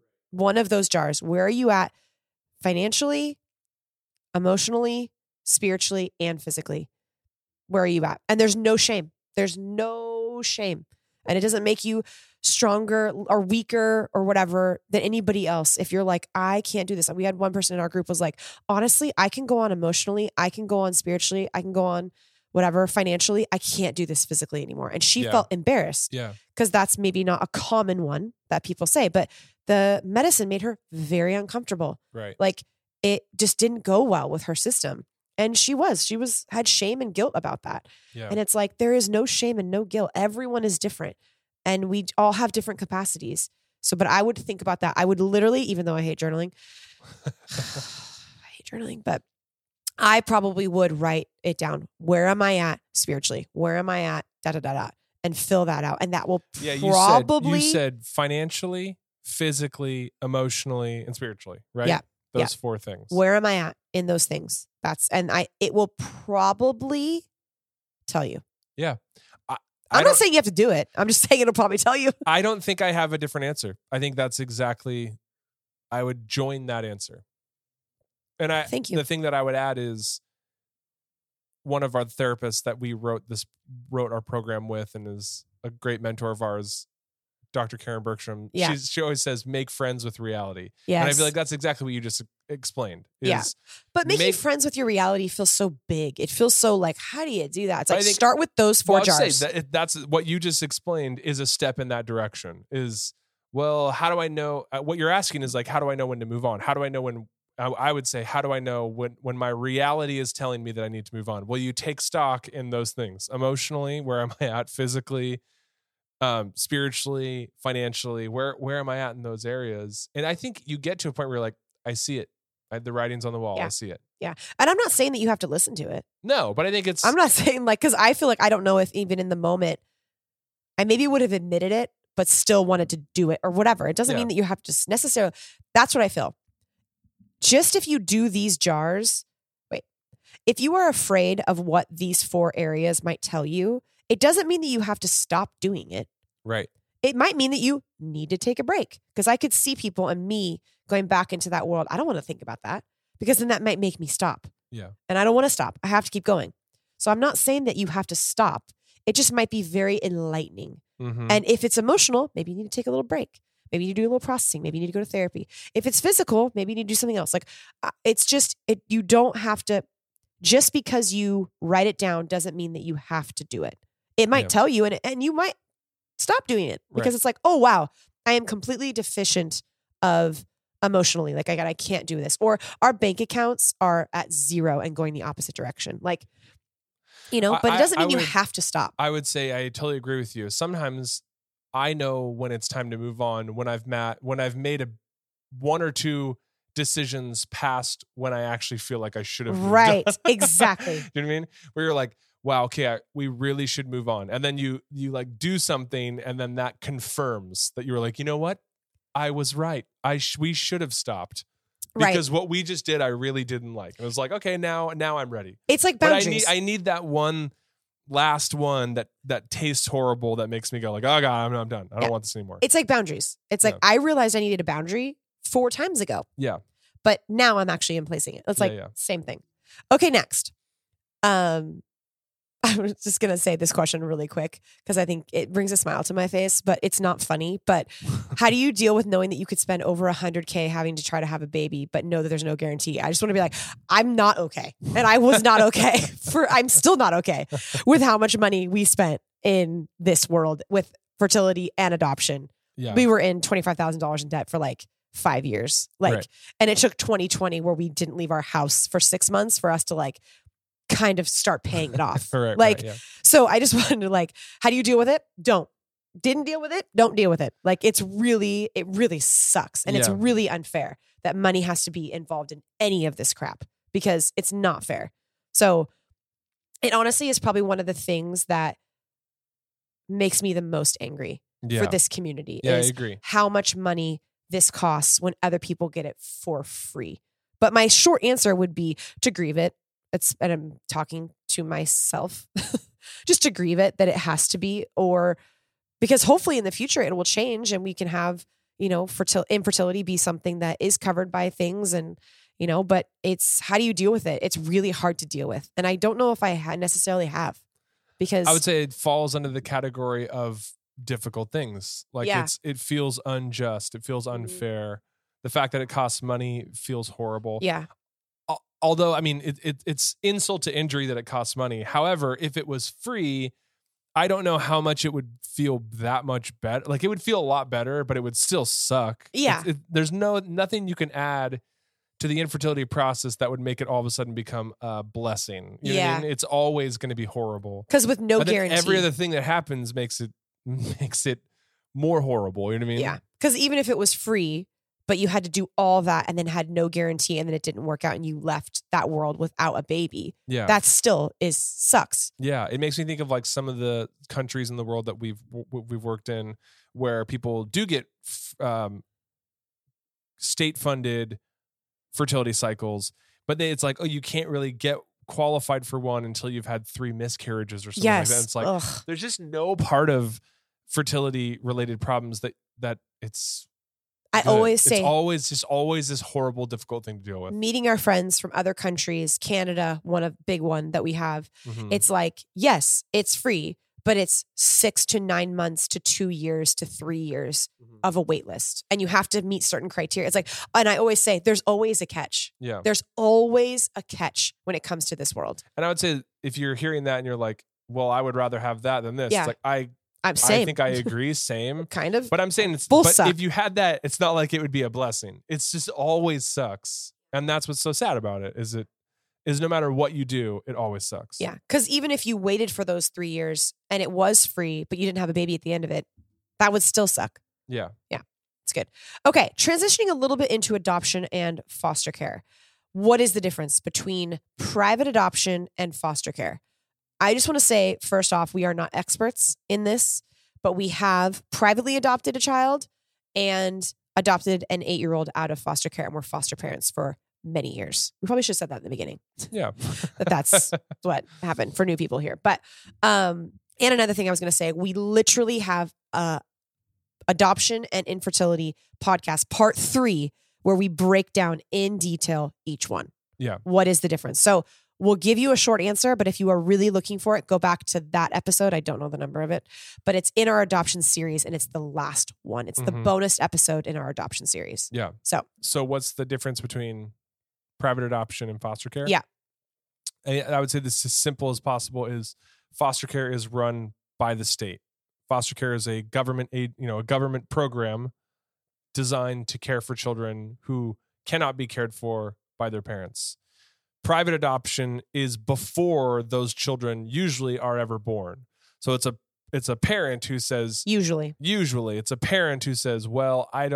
One of those jars, where are you at financially, emotionally, spiritually, and physically? Where are you at? And there's no shame. There's no shame. And it doesn't make you stronger or weaker or whatever than anybody else. If you're like, I can't do this. We had one person in our group was like, honestly, I can go on emotionally. I can go on spiritually. I can go on whatever financially. I can't do this physically anymore. And she felt embarrassed. Yeah. Because that's maybe not a common one that people say, but the medicine made her very uncomfortable. Right. Like it just didn't go well with her system. And she had shame and guilt about that. Yeah. And it's like, there is no shame and no guilt. Everyone is different and we all have different capacities. So, but I would think about that. I would literally, even though I hate journaling, but I probably would write it down. Where am I at spiritually? Where am I at? And fill that out. And that will probably. You said financially, physically, emotionally, and spiritually, right? Yeah. Those 4 things. Where am I at in those things? It will probably tell you. Yeah. I'm not saying you have to do it. I'm just saying it'll probably tell you. I don't think I have a different answer. I think that's exactly, I would join that answer. And Thank you. The thing that I would add is one of our therapists that we wrote our program with and is a great mentor of ours, Dr. Karen Bergstrom. Yeah. She always says, make friends with reality. Yes. And I feel like that's exactly what you just explained. But making friends with your reality feels so big. It feels so like, how do you do that? It's like, start with those 4 jars. That's what you just explained is a step in that direction how do I know? What you're asking is like, how do I know when to move on? How do I know when? I would say, how do I know when my reality is telling me that I need to move on? Well, you take stock in those things. Emotionally, where am I at? Physically, spiritually, financially, where am I at in those areas? And I think you get to a point where you're like, I see it. The writing's on the wall. Yeah. I see it. Yeah. And I'm not saying that you have to listen to it. No, but I think I'm not saying like, because I feel like I don't know if even in the moment, I maybe would have admitted it, but still wanted to do it or whatever. It doesn't mean that you have to necessarily, that's what I feel. Just if you do these jars, if you are afraid of what these 4 areas might tell you, it doesn't mean that you have to stop doing it. Right. It might mean that you need to take a break because I could see people and me going back into that world. I don't want to think about that because then that might make me stop. Yeah. And I don't want to stop. I have to keep going. So I'm not saying that you have to stop. It just might be very enlightening. Mm-hmm. And if it's emotional, maybe you need to take a little break. Maybe you need to do a little processing. Maybe you need to go to therapy. If it's physical, maybe you need to do something else. Like it's just, you don't have to, just because you write it down doesn't mean that you have to do it. It might tell you and you might stop doing it because it's like, oh, wow, I am completely deficient of emotionally. Like I can't do this. Or our bank accounts are at 0 and going the opposite direction. Like, but it doesn't mean you have to stop. I would say I totally agree with you. Sometimes I know when it's time to move on, when I've made 1 or 2 decisions past when I actually feel like I should have moved on. Exactly. You know what I mean? Where you're like, wow, okay, we really should move on. And then you like do something, and then that confirms that you were like, you know what? I was right. We should have stopped. Because what we just did, I really didn't like. And it was like, okay, now I'm ready. It's like boundaries. But I need that one last one that tastes horrible that makes me go like, oh God, I'm done. I don't want this anymore. It's like boundaries. It's like I realized I needed a boundary 4 times ago. Yeah. But now I'm actually emplacing it. It's like same thing. Okay, next. I was just going to say this question really quick because I think it brings a smile to my face, but it's not funny. But how do you deal with knowing that you could spend over $100K having to try to have a baby, but know that there's no guarantee? I just want to be like, I'm not okay. And I was not okay I'm still not okay with how much money we spent in this world with fertility and adoption. Yeah. We were in $25,000 in debt for like 5 years. And it took 2020 where we didn't leave our house for 6 months for us to like kind of start paying it off. So I just wanted to like, how do you deal with it? Didn't deal with it. Don't deal with it. Like it really sucks. And it's really unfair that money has to be involved in any of this crap because it's not fair. So it honestly is probably one of the things that makes me the most angry for this community I is agree. How much money this costs when other people get it for free. But my short answer would be to grieve it. And I'm talking to myself, just to grieve it that it has to be, or because hopefully in the future it will change and we can have, infertility be something that is covered by things and, but it's, how do you deal with it? It's really hard to deal with. And I don't know if I necessarily have, because I would say it falls under the category of difficult things. Like it feels unjust. It feels unfair. The fact that it costs money feels horrible. Yeah. Although, I mean, it's insult to injury that it costs money. However, if it was free, I don't know how much it would feel that much better. Like it would feel a lot better, but it would still suck. Yeah. There's nothing you can add to the infertility process that would make it all of a sudden become a blessing. You know what I mean? It's always going to be horrible. Because with no guarantee. Every other thing that happens makes it more horrible. You know what I mean? Yeah. Because even if it was free, but you had to do all that and then had no guarantee and then it didn't work out and you left that world without a baby. Yeah. That still sucks. Yeah. It makes me think of like some of the countries in the world that we've worked in where people do get state funded fertility cycles, but it's like, oh, you can't really get qualified for one until you've had 3 miscarriages or something like that. It's like, there's just no part of fertility related problems that it's, I always say it's always this horrible, difficult thing to deal with. Meeting our friends from other countries, Canada, big one that we have. Mm-hmm. It's like, yes, it's free, but it's 6 to 9 months to 2 years to 3 years of a wait list. And you have to meet certain criteria. It's like, and I always say there's always a catch. Yeah. There's always a catch when it comes to this world. And I would say if you're hearing that and you're like, well, I would rather have that than this. Yeah. It's like, I think I agree. Same. Kind of. But I'm saying if you had that, it's not like it would be a blessing. It's just always sucks. And that's what's so sad about it is no matter what you do, it always sucks. Yeah. Because even if you waited for those 3 years and it was free, but you didn't have a baby at the end of it, that would still suck. Yeah. Yeah. It's good. Okay. Transitioning a little bit into adoption and foster care. What is the difference between private adoption and foster care? I just want to say, first off, we are not experts in this, but we have privately adopted a child and adopted an 8-year-old out of foster care, and we're foster parents for many years. We probably should have said that in the beginning. Yeah. That's what happened for new people here. But, and another thing I was going to say, we literally have a adoption and infertility podcast, part 3, where we break down in detail each one. Yeah. What is the difference? So we'll give you a short answer, but if you are really looking for it, go back to that episode. I don't know the number of it, but it's in our adoption series and it's the last one. It's the bonus episode in our adoption series. Yeah. So what's the difference between private adoption and foster care? Yeah. I would say this as simple as possible is foster care is run by the state. Foster care is a government aid, a government program designed to care for children who cannot be cared for by their parents. Private adoption is before those children usually are ever born. So it's a parent who says usually it's a parent who says, well, I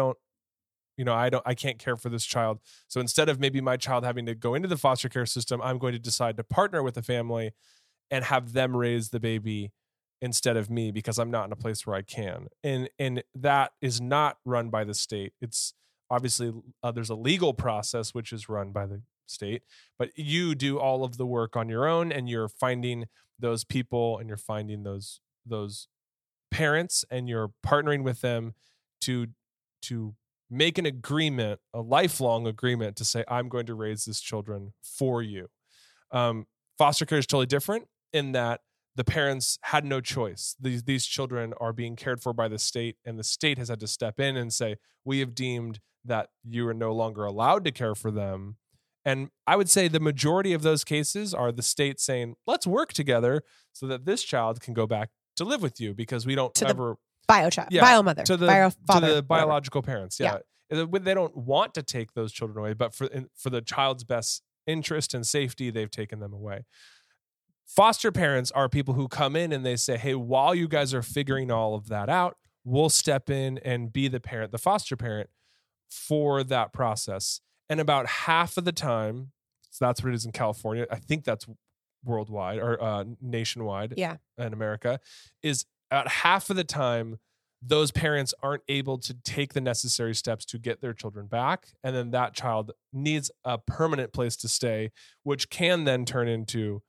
can't care for this child. So instead of maybe my child having to go into the foster care system, I'm going to decide to partner with a family and have them raise the baby instead of me because I'm not in a place where I can. And that is not run by the state. It's obviously there's a legal process which is run by the state, but you do all of the work on your own, and you're finding those people and you're finding those parents, and you're partnering with them to make an agreement, a lifelong agreement to say, I'm going to raise this children for you. Foster care is totally different in that the parents had no choice. These children are being cared for by the state, and the state has had to step in and say, we have deemed that you are no longer allowed to care for them. And I would say the majority of those cases are the state saying, let's work together so that this child can go back to live with you, because we don't ever bio mother to the father, to the biological parents. Yeah. They don't want to take those children away, but for the child's best interest and safety, they've taken them away. Foster parents are people who come in and they say, hey, while you guys are figuring all of that out, we'll step in and be the parent, the foster parent for that process. And about half of the time, so that's what it is in California, I think that's worldwide or nationwide in America, is about half of the time, those parents aren't able to take the necessary steps to get their children back. And then that child needs a permanent place to stay, which can then turn into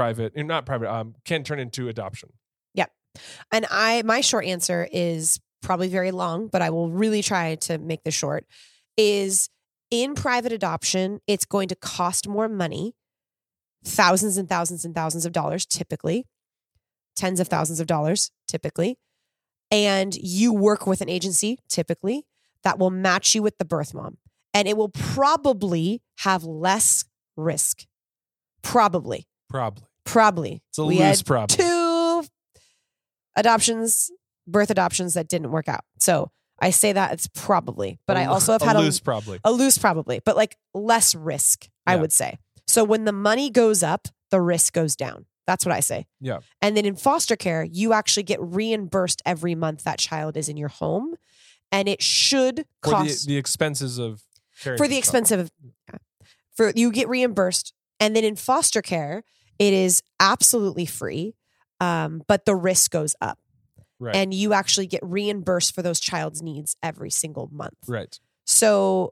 can turn into adoption. Yep. And my short answer is probably very long, but I will really try to make this short, is in private adoption, it's going to cost more money, thousands and thousands and thousands of dollars, typically, tens of thousands of dollars, typically. And you work with an agency, typically, that will match you with the birth mom. And it will probably have less risk. Probably. It's a loose problem. 2 birth adoptions that didn't work out. So I say that it's probably, but I also have had a loose probably, but like less risk, I would say. So when the money goes up, the risk goes down. That's what I say. Yeah. And then in foster care, you actually get reimbursed every month that child is in your home. And it should cost the expenses of caring you get reimbursed. And then in foster care, it is absolutely free. But the risk goes up. Right. And you actually get reimbursed for those child's needs every single month. Right. So,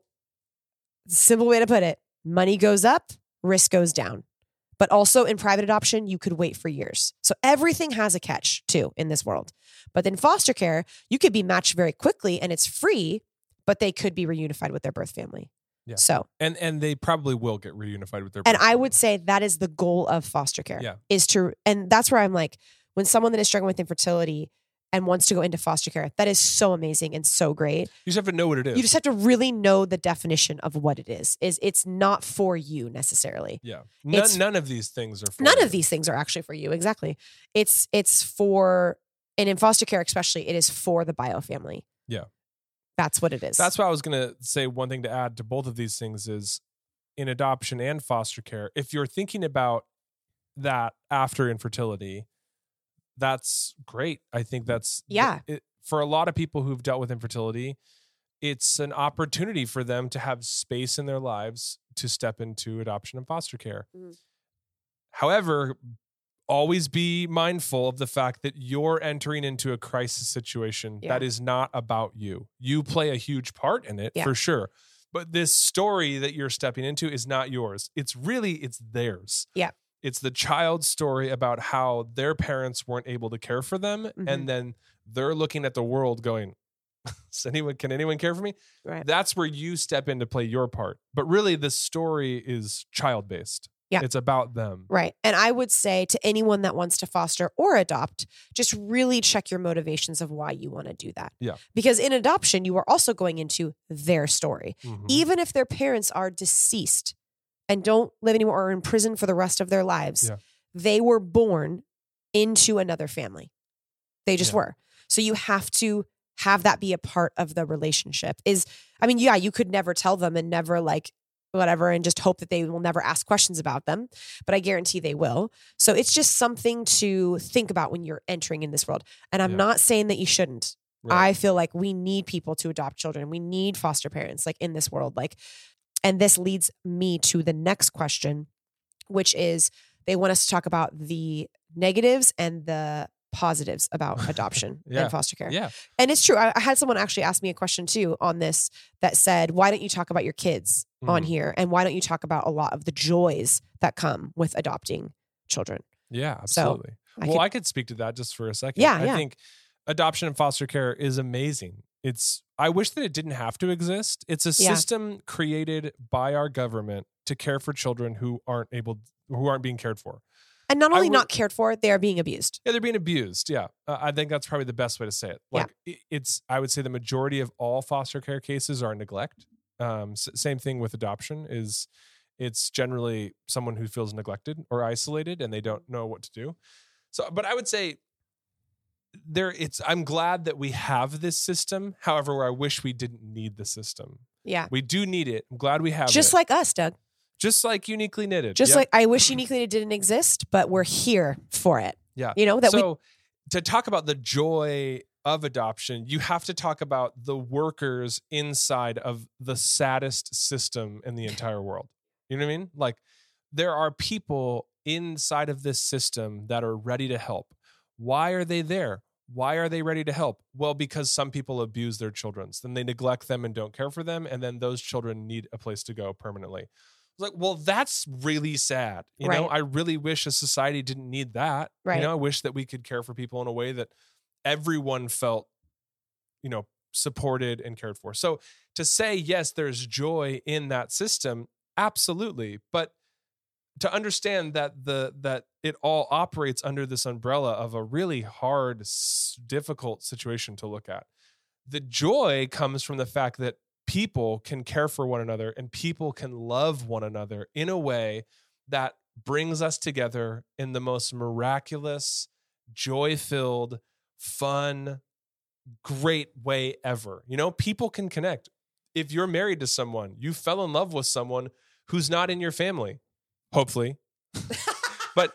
simple way to put it, money goes up, risk goes down. But also in private adoption, you could wait for years. So everything has a catch too in this world. But then foster care, you could be matched very quickly and it's free, but they could be reunified with their birth family. Yeah. So and they probably will get reunified with their birth and family. I would say that is the goal of foster care. Yeah. And that's where I'm like, when someone that is struggling with infertility and wants to go into foster care, that is so amazing and so great. You just have to know what it is. You just have to really know the definition of what it is. It's not for you necessarily. Yeah. None of these things are for None you. of these things are actually for you. Exactly. It's for, and in foster care especially, it is for the bio family. Yeah. That's what it is. That's why I was going to say one thing to add to both of these things is in adoption and foster care, if you're thinking about that after infertility, that's great. I think that's for a lot of people who've dealt with infertility, it's an opportunity for them to have space in their lives to step into adoption and foster care. Mm-hmm. However, always be mindful of the fact that you're entering into a crisis situation that is not about you. You play a huge part in it for sure. But this story that you're stepping into is not yours. It's theirs. Yeah. It's the child's story about how their parents weren't able to care for them. Mm-hmm. And then they're looking at the world going, can anyone care for me? Right. That's where you step in to play your part. But really the story is child-based. Yeah. It's about them. Right. And I would say to anyone that wants to foster or adopt, just really check your motivations of why you want to do that. Yeah. Because in adoption, you are also going into their story. Mm-hmm. Even if their parents are deceased and don't live anymore or in prison for the rest of their lives, they were born into another family. They just were. So you have to have that be a part of the relationship. You could never tell them and never whatever and just hope that they will never ask questions about them, but I guarantee they will. So it's just something to think about when you're entering in this world. And I'm not saying that you shouldn't. Right. I feel like we need people to adopt children. We need foster parents in this world. And this leads me to the next question, which is they want us to talk about the negatives and the positives about adoption and foster care. Yeah. And it's true. I had someone actually ask me a question too on this that said, why don't you talk about your kids on here? And why don't you talk about a lot of the joys that come with adopting children? Yeah, absolutely. So I could speak to that just for a second. Yeah, I think adoption and foster care is amazing. I wish that it didn't have to exist. It's a system created by our government to care for children who aren't being cared for. And not only not cared for, they are being abused. Yeah, they're being abused. Yeah. I think that's probably the best way to say it. Like I would say the majority of all foster care cases are neglect. Same thing with adoption it's generally someone who feels neglected or isolated and they don't know what to do. So, but I would say I'm glad that we have this system. However, I wish we didn't need the system. Yeah. We do need it. I'm glad we have it. Just like us, Doug. Just like Uniquely Knitted. Just like I wish Uniquely Knitted didn't exist, but we're here for it. Yeah. To talk about the joy of adoption, you have to talk about the workers inside of the saddest system in the entire world. You know what I mean? Like there are people inside of this system that are ready to help. Why are they there? Why are they ready to help? Well, because some people abuse their children. Then they neglect them and don't care for them. And then those children need a place to go permanently. It's like, well, that's really sad. You know, I really wish a society didn't need that. Right. You know, I wish that we could care for people in a way that everyone felt, supported and cared for. So to say, yes, there's joy in that system, absolutely. But to understand that that it all operates under this umbrella of a really hard, difficult situation to look at. The joy comes from the fact that people can care for one another and people can love one another in a way that brings us together in the most miraculous, joy-filled, fun, great way ever. People can connect. If you're married to someone, you fell in love with someone who's not in your family. Hopefully. but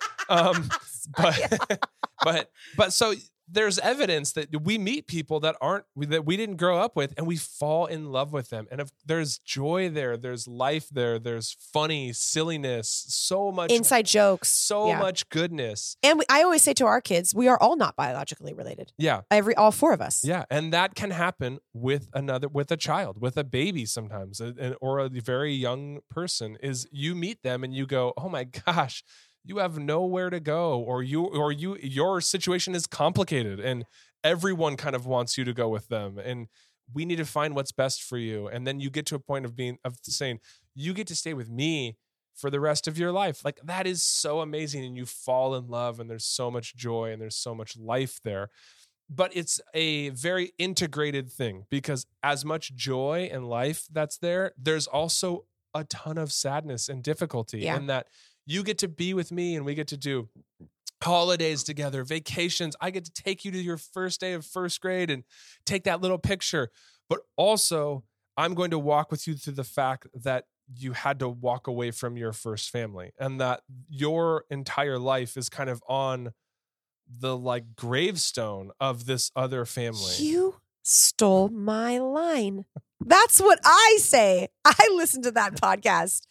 so there's evidence that we meet people that we didn't grow up with and we fall in love with them. And there's joy there, there's life there, there's funny silliness, so much inside jokes, so much goodness. And I always say to our kids, we are all not biologically related. Yeah. All four of us. Yeah. And that can happen with a child, with a baby sometimes, or a very young person. Is you meet them and you go, oh my gosh, you have nowhere to go, or your situation is complicated and everyone kind of wants you to go with them. And we need to find what's best for you. And then you get to a point of saying, you get to stay with me for the rest of your life. Like that is so amazing. And you fall in love and there's so much joy and there's so much life there. But it's a very integrated thing because as much joy and life that's there, there's also a ton of sadness and difficulty in that you get to be with me and we get to do holidays together, vacations. I get to take you to your first day of first grade and take that little picture. But also, I'm going to walk with you through the fact that you had to walk away from your first family and that your entire life is kind of on the gravestone of this other family. You stole my line. That's what I say. I listen to that podcast.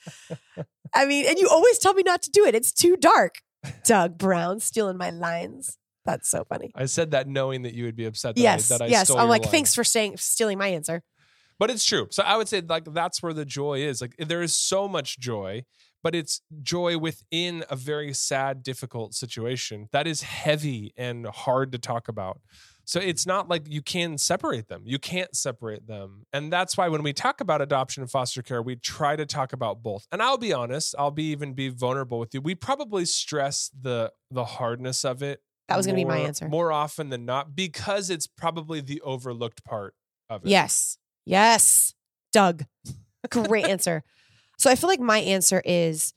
I mean, and you always tell me not to do it. It's too dark. Doug Brown stealing my lines. That's so funny. I said that knowing that you would be upset that yes, I yes. stole I'm your like, line. thanks for stealing my answer. But it's true. So I would say that's where the joy is. There is so much joy, but it's joy within a very sad, difficult situation that is heavy and hard to talk about. So it's not like you can separate them. You can't separate them. And that's why when we talk about adoption and foster care, we try to talk about both. And I'll be honest, be vulnerable with you. We probably stress the hardness of it. That was going to be my answer. More often than not, because it's probably the overlooked part of it. Yes. Yes. Doug. Great answer. So I feel like my answer is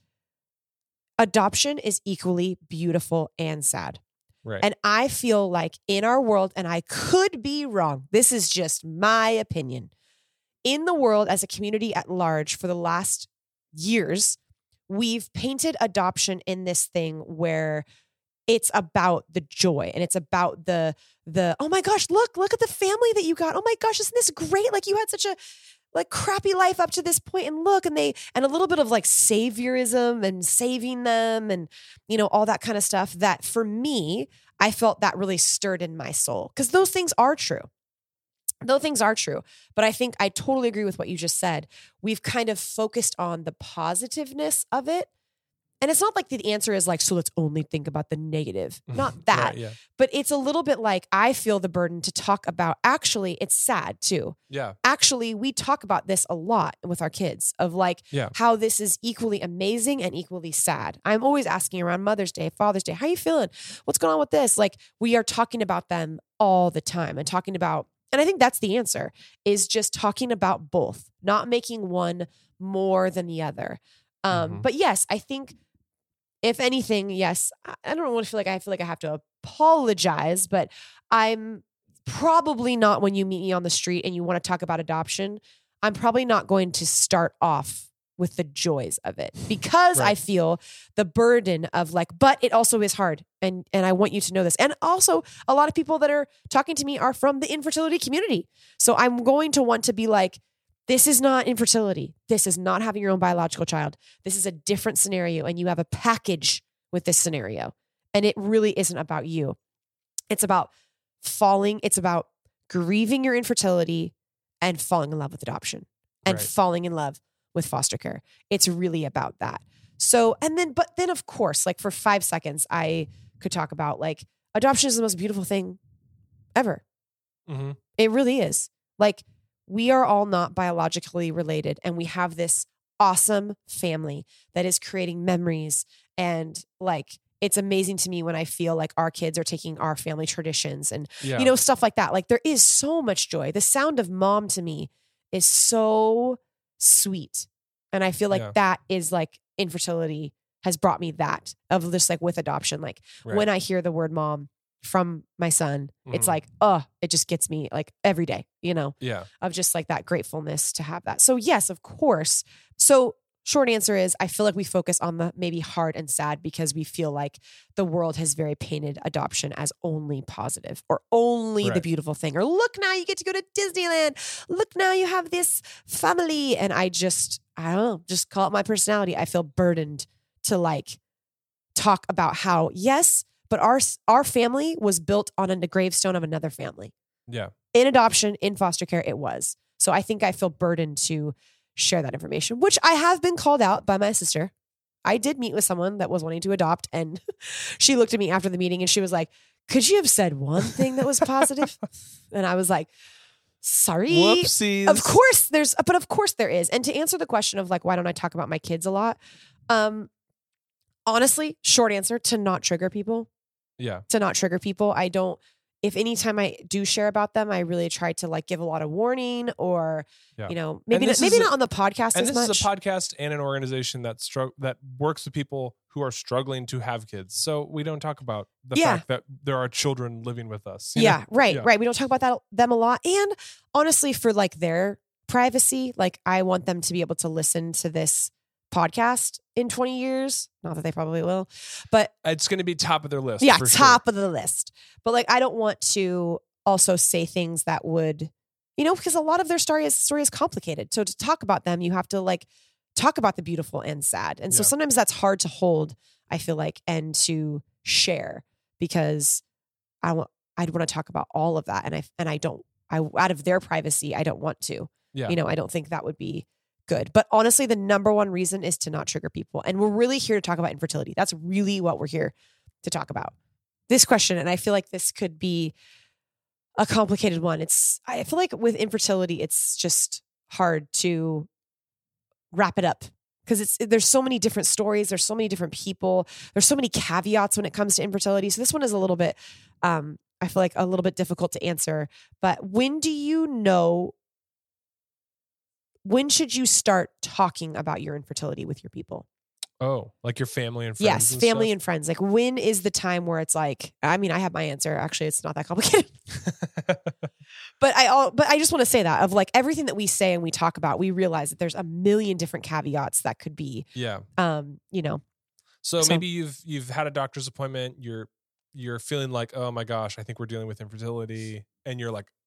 adoption is equally beautiful and sad. Right. And I feel like in our world, and I could be wrong, this is just my opinion, in the world as a community at large for the last years, we've painted adoption in this thing where it's about the joy and it's about the oh my gosh, look at the family that you got. Oh my gosh, isn't this great? Like you had such a like crappy life up to this point, and look, and a little bit of like saviorism and saving them and, you know, all that kind of stuff that for me, I felt that really stirred in my soul, because those things are true. Those things are true. But I think I totally agree with what you just said. We've kind of focused on the positiveness of it. And it's not like the answer is like, so let's only think about the negative. Not that. Right, yeah. But it's a little bit like I feel the burden to talk about, actually, it's sad too. Yeah. Actually, we talk about this a lot with our kids of like how this is equally amazing and equally sad. I'm always asking around Mother's Day, Father's Day, how you feeling? What's going on with this? Like we are talking about them all the time and talking about, and I think that's the answer, is just talking about both, not making one more than the other. But yes, I think if anything, yes, I don't want to feel like I have to apologize, but I'm probably not, when you meet me on the street and you want to talk about adoption, I'm probably not going to start off with the joys of it, because I feel the burden of like, but it also is hard. And I want you to know this. And also a lot of people that are talking to me are from the infertility community. So I'm going to want to be like, this is not infertility. This is not having your own biological child. This is a different scenario, and you have a package with this scenario. And it really isn't about you. It's about it's about grieving your infertility and falling in love with adoption and falling in love with foster care. It's really about that. So, but then of course, like for 5 seconds, I could talk about like adoption is the most beautiful thing ever. Mm-hmm. It really is. Like, we are all not biologically related, and we have this awesome family that is creating memories. And like, it's amazing to me when I feel like our kids are taking our family traditions and, you know, stuff like that. Like there is so much joy. The sound of mom to me is so sweet. And I feel like that is like infertility has brought me that of this, like with adoption, like when I hear the word mom from my son, it's like, it just gets me like every day, you know, of just like that gratefulness to have that. So yes, of course. So short answer is I feel like we focus on the maybe hard and sad because we feel like the world has very painted adoption as only positive or only the beautiful thing, or look, now you get to go to Disneyland. Look, now you have this family. And I don't know, just call it my personality. I feel burdened to like talk about how, yes, but our family was built on a gravestone of another family. Yeah. In adoption, in foster care, it was. So I think I feel burdened to share that information, which I have been called out by my sister. I did meet with someone that was wanting to adopt, and she looked at me after the meeting and she was like, could you have said one thing that was positive? And I was like, sorry. Whoopsies. Of course there is. And to answer the question of like, why don't I talk about my kids a lot? Honestly, short answer, to not trigger people. Yeah. To not trigger people. I don't, if anytime I do share about them, I really try to like give a lot of warning, or, you know, maybe not on the podcast as much. And this is a podcast and an organization that works with people who are struggling to have kids. So we don't talk about the fact that there are children living with us. Right. We don't talk about them a lot. And honestly, for like their privacy, like I want them to be able to listen to this podcast in 20 years. Not that they probably will, but it's going to be top of their list. Yeah, top of the list. But like, I don't want to also say things that would, you know, because a lot of their story is complicated. So to talk about them, you have to like talk about the beautiful and sad. And so sometimes that's hard to hold, I feel like, and to share, because I'd want to talk about all of that. And I don't, out of their privacy, I don't want to, you know, I don't think that would be good. But honestly, the number one reason is to not trigger people. And we're really here to talk about infertility. That's really what we're here to talk about. This question, and I feel like this could be a complicated one. I feel like with infertility, it's just hard to wrap it up, because there's so many different stories. There's so many different people. There's so many caveats when it comes to infertility. So this one is a little bit, I feel like a little bit difficult to answer. But when should you start talking about your infertility with your people? Oh, like your family and friends? Yes, family and friends. Like, when is the time where it's like, I mean, I have my answer. Actually, it's not that complicated. But I just want to say that of like everything that we say and we talk about, we realize that there's a million different caveats that could be, you know. So maybe you've had a doctor's appointment. You're feeling like, oh my gosh, I think we're dealing with infertility. And you're like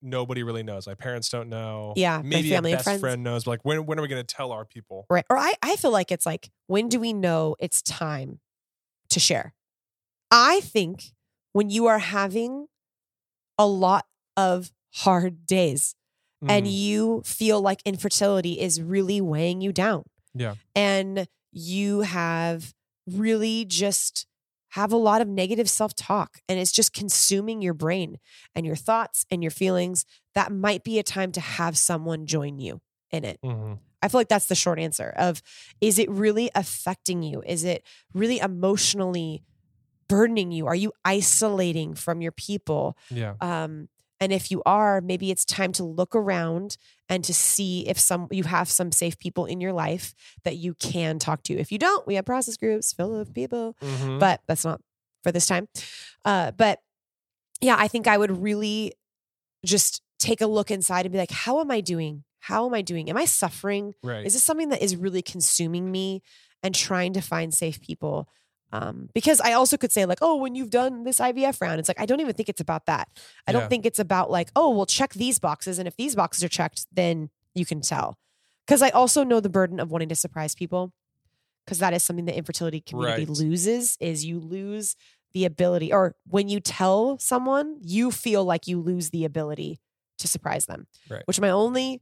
nobody really knows. My parents don't know. Yeah, my maybe family a and best friends. friend knows. But like, when are we going to tell our people? Right. Or I feel like it's like, when do we know it's time to share? I think when you are having a lot of hard days and you feel like infertility is really weighing you down. Yeah. And you have really just have a lot of negative self-talk and it's just consuming your brain and your thoughts and your feelings, that might be a time to have someone join you in it. I feel like that's the short answer of, is it really affecting you? Is it really emotionally burdening you? Are you isolating from your people? Yeah. And if you are, maybe it's time to look around and to see if you have some safe people in your life that you can talk to. If you don't, we have process groups full of people, but that's not for this time. But yeah, I think I would really just take a look inside and be like, how am I doing? How am I doing? Am I suffering? Right. Is this something that is really consuming me? And trying to find safe people. Because I also could say like, oh, when you've done this IVF round, it's like, I don't even think it's about that. I don't think it's about like, oh, well, check these boxes. And if these boxes are checked, then you can tell. Because I also know the burden of wanting to surprise people. Because that is something the infertility community loses, is you lose the ability, or when you tell someone, you feel like you lose the ability to surprise them. Right. Which my only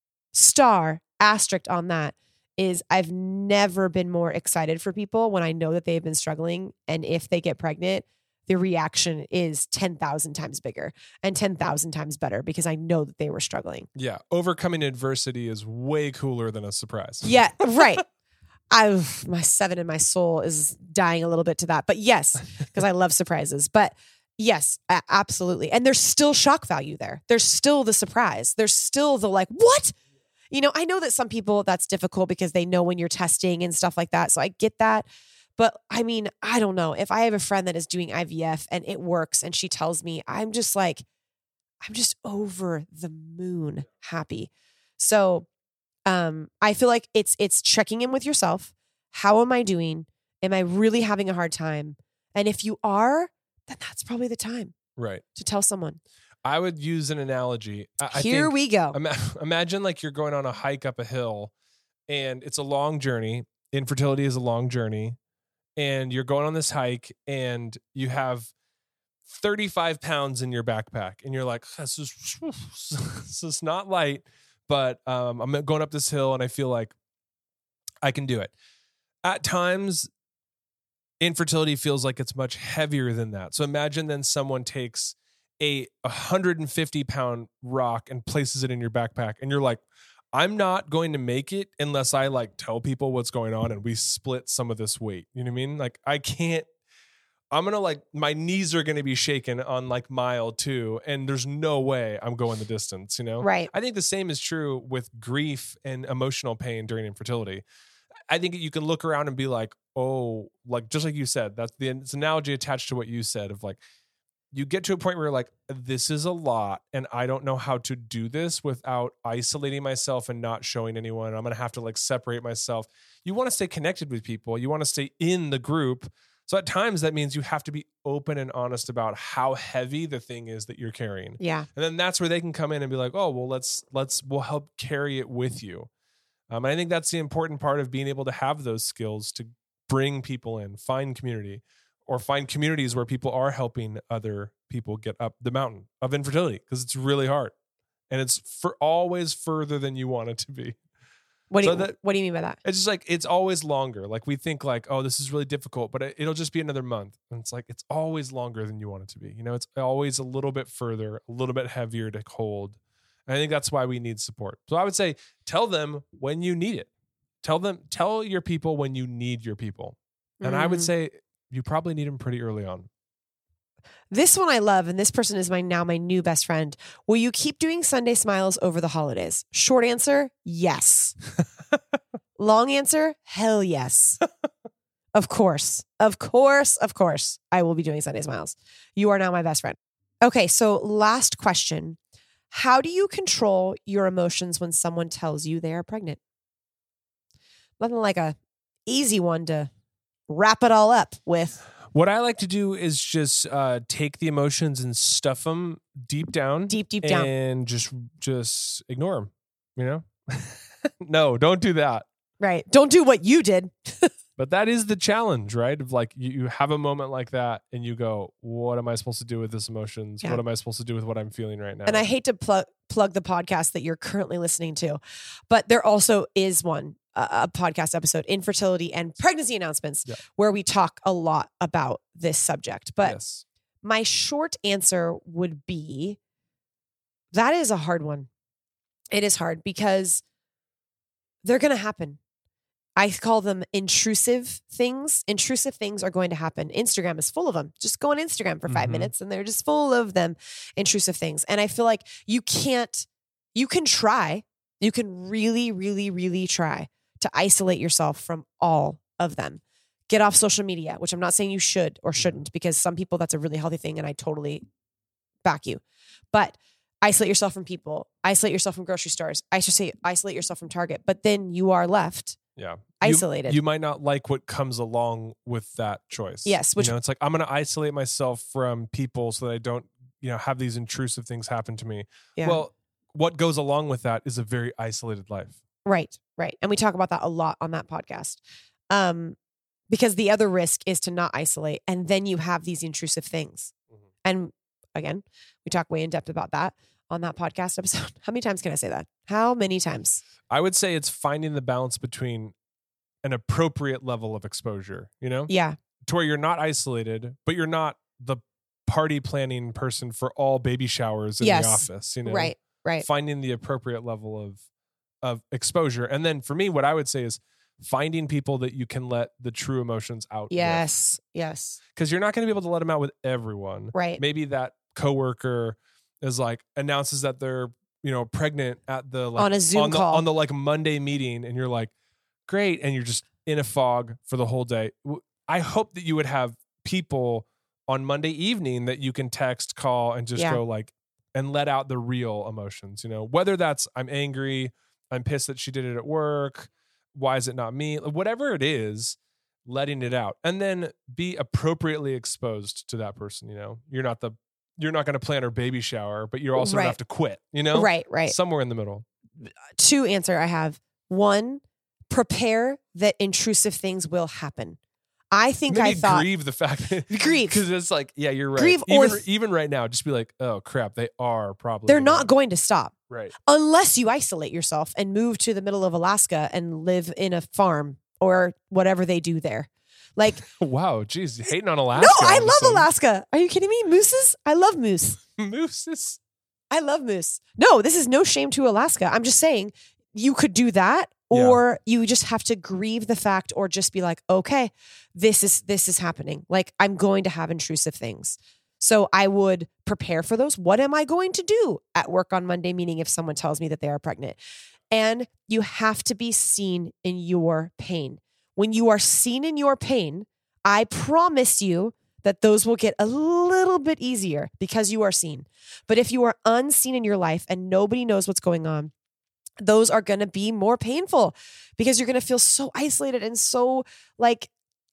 asterisk on that is I've never been more excited for people when I know that they've been struggling. And if they get pregnant, the reaction is 10,000 times bigger and 10,000 times better because I know that they were struggling. Yeah. Overcoming adversity is way cooler than a surprise. Yeah, right. My 7 in my soul is dying a little bit to that. But yes, because I love surprises. But yes, absolutely. And there's still shock value there. There's still the surprise. There's still the like, what? You know, I know that some people that's difficult because they know when you're testing and stuff like that. So I get that. But I mean, I don't know. If I have a friend that is doing IVF and it works and she tells me, I'm just over the moon happy. So I feel like it's checking in with yourself. How am I doing? Am I really having a hard time? And if you are, then that's probably the time. Right. To tell someone. I would use an analogy. Here we go. Imagine like you're going on a hike up a hill and it's a long journey. Infertility is a long journey. And you're going on this hike and you have 35 pounds in your backpack. And you're like, this is not light, but I'm going up this hill and I feel like I can do it. At times, infertility feels like it's much heavier than that. So imagine then someone takes a 150-pound rock and places it in your backpack and you're like, I'm not going to make it unless I like tell people what's going on and we split some of this weight. You know what I mean? Like I'm going to like, my knees are going to be shaken on like mile 2 and there's no way I'm going the distance, you know? Right. I think the same is true with grief and emotional pain during infertility. I think you can look around and be like, oh, like, just like you said, it's an analogy attached to what you said of like, you get to a point where you're like, this is a lot and I don't know how to do this without isolating myself and not showing anyone. I'm going to have to like separate myself. You want to stay connected with people. You want to stay in the group. So at times that means you have to be open and honest about how heavy the thing is that you're carrying. Yeah. And then that's where they can come in and be like, oh, well, we'll help carry it with you. And I think that's the important part of being able to have those skills to bring people in, find community. Or find communities where people are helping other people get up the mountain of infertility because it's really hard and it's always further than you want it to be. What do you mean by that? It's just like, it's always longer. Like we think like, oh, this is really difficult, but it'll just be another month. And it's like, it's always longer than you want it to be. You know, it's always a little bit further, a little bit heavier to hold. And I think that's why we need support. So I would say, tell them when you need it. Tell your people when you need your people. And I would say, you probably need them pretty early on. This one I love, and this person is my new best friend. Will you keep doing Sunday Smiles over the holidays? Short answer, yes. Long answer, hell yes. Of course. I will be doing Sunday Smiles. You are now my best friend. Okay, so last question. How do you control your emotions when someone tells you they are pregnant? Nothing like a easy one to wrap it all up with. What I like to do is just take the emotions and stuff them deep down, and just ignore them. You know, no, don't do that. Right. Don't do what you did. But that is the challenge, right? Of like you have a moment like that, and you go, "What am I supposed to do with this emotions? Yeah. What am I supposed to do with what I'm feeling right now?" And I hate to plug the podcast that you're currently listening to, but there also is one. A podcast episode, Infertility and Pregnancy Announcements, where we talk a lot about this subject. But my short answer would be that is a hard one. It is hard because they're going to happen. I call them intrusive things. Intrusive things are going to happen. Instagram is full of them. Just go on Instagram for 5 minutes and they're just full of them, intrusive things. And I feel like you can try. You can really, really, really try to isolate yourself from all of them. Get off social media, which I'm not saying you should or shouldn't, because some people that's a really healthy thing and I totally back you. But isolate yourself from people, isolate yourself from grocery stores. I should say isolate yourself from Target, but then you are left isolated. You might not like what comes along with that choice. Yes. Which, it's like, I'm going to isolate myself from people so that I don't, have these intrusive things happen to me. Yeah. Well, what goes along with that is a very isolated life. Right. And we talk about that a lot on that podcast. Because the other risk is to not isolate. And then you have these intrusive things. Mm-hmm. And again, we talk way in depth about that on that podcast episode. How many times can I say that? How many times? I would say it's finding the balance between an appropriate level of exposure, Yeah. To where you're not isolated, but you're not the party planning person for all baby showers in the office, Right. Finding the appropriate level of exposure. And then for me, what I would say is finding people that you can let the true emotions out. Yes. Because you're not going to be able to let them out with everyone. Right. Maybe that coworker is like announces that they're, pregnant at the on a Zoom call on the like Monday meeting, and you're like, great, and you're just in a fog for the whole day. I hope that you would have people on Monday evening that you can text, call, and just go like, and let out the real emotions, whether that's I'm angry, I'm pissed that she did it at work, why is it not me? Whatever it is, letting it out, and then be appropriately exposed to that person. You're not going to plan her baby shower, but you're also going to have to quit, Right. Somewhere in the middle. 2 answer I have. 1, prepare that intrusive things will happen. I think Maybe I thought grieve the fact that grieve, because it's like, yeah, you're right. Grieve even right now, just be like, oh crap, they're not going to stop, right? Unless you isolate yourself and move to the middle of Alaska and live in a farm or whatever they do there. Like, wow, geez, hating on Alaska. No, I love Alaska. Are you kidding me? Mooses? I love moose. Mooses? I love moose. No, this is no shame to Alaska. I'm just saying you could do that. Or you just have to grieve the fact, or just be like, okay, this is happening. Like, I'm going to have intrusive things. So I would prepare for those. What am I going to do at work on Monday, meaning if someone tells me that they are pregnant? And you have to be seen in your pain. When you are seen in your pain, I promise you that those will get a little bit easier because you are seen. But if you are unseen in your life and nobody knows what's going on, those are going to be more painful because you're going to feel so isolated and so like,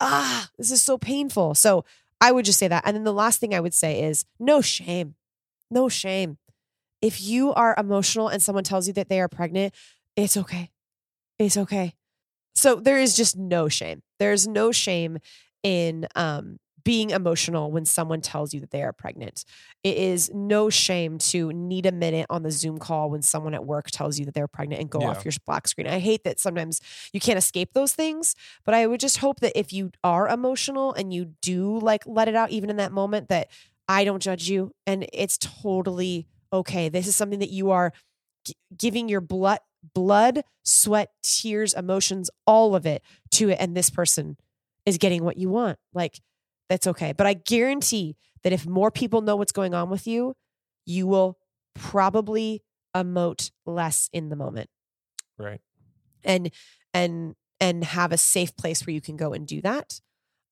this is so painful. So I would just say that. And then the last thing I would say is no shame. No shame. If you are emotional and someone tells you that they are pregnant, it's okay. It's okay. So there is just no shame. There's no shame in being emotional when someone tells you that they are pregnant. It is no shame to need a minute on the Zoom call when someone at work tells you that they're pregnant and go off your black screen. I hate that sometimes you can't escape those things, but I would just hope that if you are emotional and you do like let it out even in that moment, that I don't judge you and it's totally okay. This is something that you are giving your blood, sweat, tears, emotions, all of it to it. And this person is getting what you want. Like, that's okay. But I guarantee that if more people know what's going on with you, you will probably emote less in the moment. Right. And have a safe place where you can go and do that.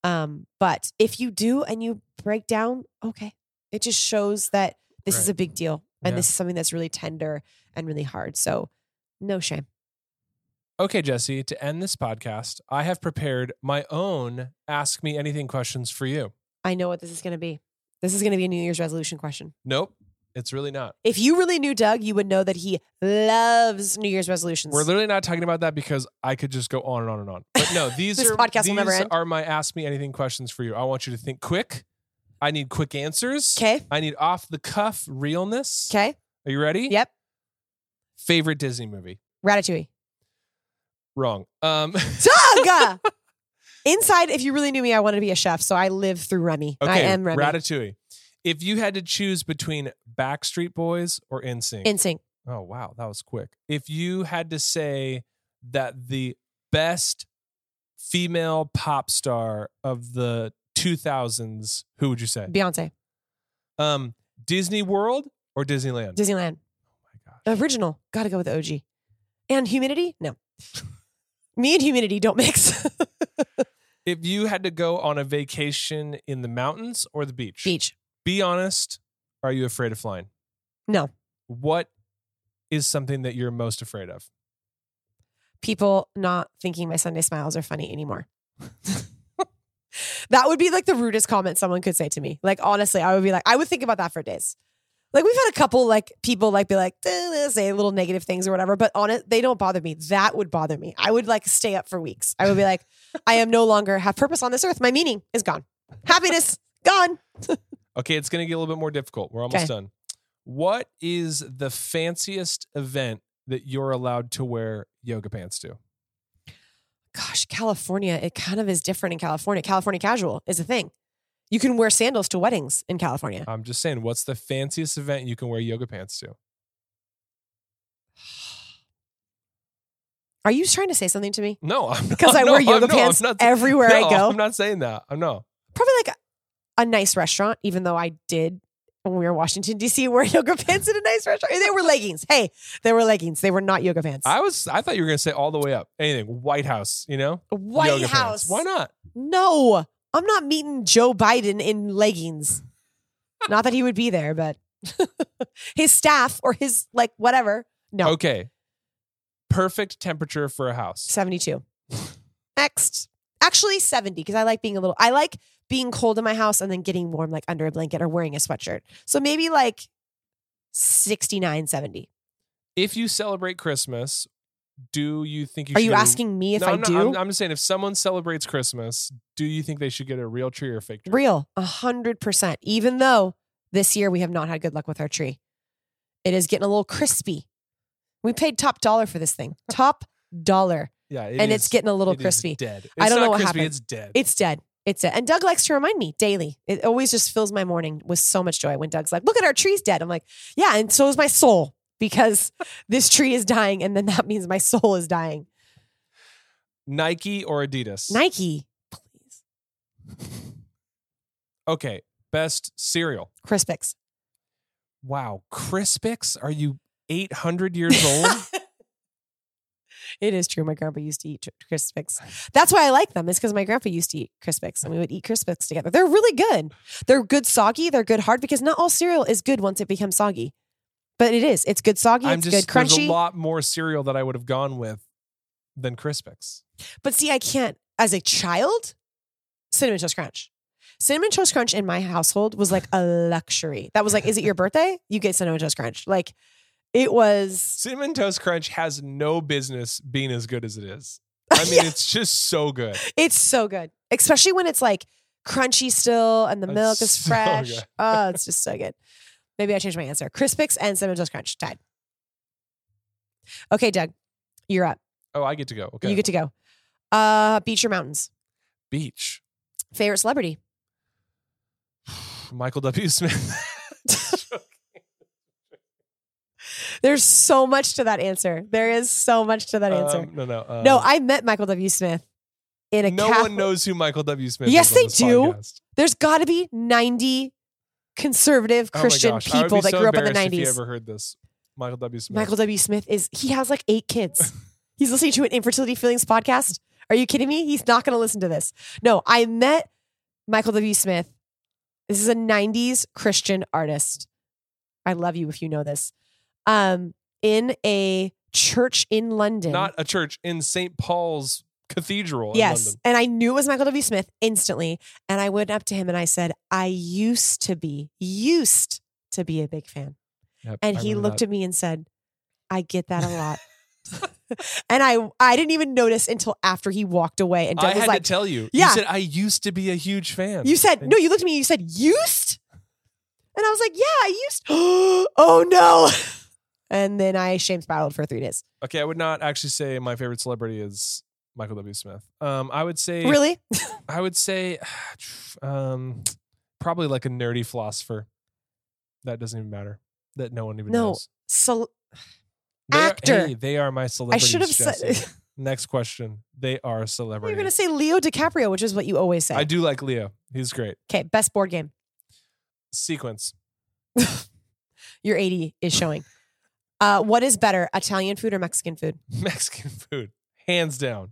But if you do and you break down, okay. It just shows that this is a big deal. And this is something that's really tender and really hard. So no shame. Okay, Jesse, to end this podcast, I have prepared my own Ask Me Anything questions for you. I know what this is going to be. This is going to be a New Year's resolution question. Nope, it's really not. If you really knew Doug, you would know that he loves New Year's resolutions. We're literally not talking about that because I could just go on and on and on. But no, these This podcast will never end. are my Ask Me Anything questions for you. I want you to think quick. I need quick answers. Okay. I need off the cuff realness. Okay. Are you ready? Yep. Favorite Disney movie? Ratatouille. Wrong. Doug! Inside, if you really knew me, I wanted to be a chef, so I live through Remy. Okay, I am Remy. Ratatouille. If you had to choose between Backstreet Boys or NSYNC. NSYNC. Oh, wow. That was quick. If you had to say that the best female pop star of the 2000s, who would you say? Beyonce. Disney World or Disneyland? Disneyland. Oh my gosh. Original. Got to go with the OG. And Humidity? No. Me and Humidity don't mix. If you had to go on a vacation in the mountains or the beach? Beach. Be honest. Are you afraid of flying? No. What is something that you're most afraid of? People not thinking my Sunday smiles are funny anymore. That would be like the rudest comment someone could say to me. Like, honestly, I would be like, I would think about that for days. Like, we've had a couple like people like be like, say little negative things or whatever, but on it, they don't bother me. That would bother me. I would like stay up for weeks. I would be like, I am no longer have purpose on this earth. My meaning is gone. Happiness gone. Okay, it's going to get a little bit more difficult. We're almost done. What is the fanciest event that you're allowed to wear yoga pants to? Gosh, California, it kind of is different in California. California casual is a thing. You can wear sandals to weddings in California. I'm just saying, what's the fanciest event you can wear yoga pants to? Are you trying to say something to me? No, I'm not. Because I wear yoga pants everywhere I go. I'm not saying that. I'm not. Probably like a nice restaurant, even though I did when we were in Washington, D.C., wear yoga pants in a nice restaurant. They were leggings. Hey, they were leggings. They were not yoga pants. I thought you were going to say all the way up. Anything. White House, you know? White Yoga House. Pants. Why not? No, I'm not meeting Joe Biden in leggings. Not that he would be there, but his staff or his like whatever. No. Okay. Perfect temperature for a house. 72. Next. Actually 70 because I like being cold in my house and then getting warm like under a blanket or wearing a sweatshirt. So maybe like 69, 70. If you celebrate Christmas, do you think you Are should you get asking me if I No, do? I'm just saying if someone celebrates Christmas, do you think they should get a real tree or a fake tree? Real, 100%. Even though this year we have not had good luck with our tree. It is getting a little crispy. We paid top dollar for this thing. Top dollar. Yeah, it's getting a little crispy. Dead. It's I don't not know what crispy, happened. It's dead. It's dead. It's dead. And Doug likes to remind me daily. It always just fills my morning with so much joy when Doug's like, look at our tree's dead. I'm like, yeah, and so is my soul because this tree is dying and then that means my soul is dying. Nike or Adidas? Nike, please. Okay, best cereal. Crispix. Wow, Crispix? Are you 800 years old? It is true. My grandpa used to eat Crispix. That's why I like them. It's because my grandpa used to eat Crispix and we would eat Crispix together. They're really good. They're good soggy. They're good hard because not all cereal is good once it becomes soggy. But it is. It's good soggy. It's good crunchy. There's a lot more cereal that I would have gone with than Crispix. But see, I can't. As a child, Cinnamon Toast Crunch. Cinnamon Toast Crunch in my household was like a luxury. That was like, is it your birthday? You get Cinnamon Toast Crunch. Like, it was. Cinnamon Toast Crunch has no business being as good as it is. I mean, it's just so good. It's so good. Especially when it's like crunchy still and the milk is so fresh. good. Oh, it's just so good. Maybe I changed my answer. Crispix and Cinnamon Toast Crunch. Tied. Okay, Doug, you're up. Oh, I get to go. Okay. You get to go. Beach or mountains? Beach. Favorite celebrity? Michael W. Smith. There's so much to that answer. There is so much to that answer. No. I met Michael W. Smith in a No one knows who Michael W. Smith Yes, is. they on this do. podcast. There's got to be 90 conservative Oh my Christian gosh. I would people be that so grew up in the embarrassed 90s. If you ever heard this, Michael W. Smith. Michael W. Smith he has like 8 kids. He's listening to an Infertility Feelings podcast. Are you kidding me? He's not going to listen to this. No, I met Michael W. Smith. This is a 90s Christian artist. I love you if you know this. In a church in London. Not a church, in St. Paul's Cathedral in Yes. London. And I knew it was Michael W. Smith instantly. And I went up to him and I said, I used to be a big fan. Yep, And I he remember looked that. at me and said, I get that a lot. And I didn't even notice until after he walked away. And Doug I was had like, to tell you. Yeah. You said, I used to be a huge fan. you said, And no, you looked at me and you said, used? And I was like, yeah, I used. Oh no. And then I shame spiraled for 3 days. Okay, I would not actually say my favorite celebrity is Michael W. Smith. I would say Really? I would say probably like a nerdy philosopher. That doesn't even matter. That no one even No. knows. So They are- actor. hey, they are my celebrities. should have Jesse. said- Next question. They are you're celebrities. going to say Leo DiCaprio, which is what you always say. I do like Leo. He's great. Okay, best board game. Sequence. Your 80 is showing. What is better, Italian food or Mexican food? Mexican food. Hands down.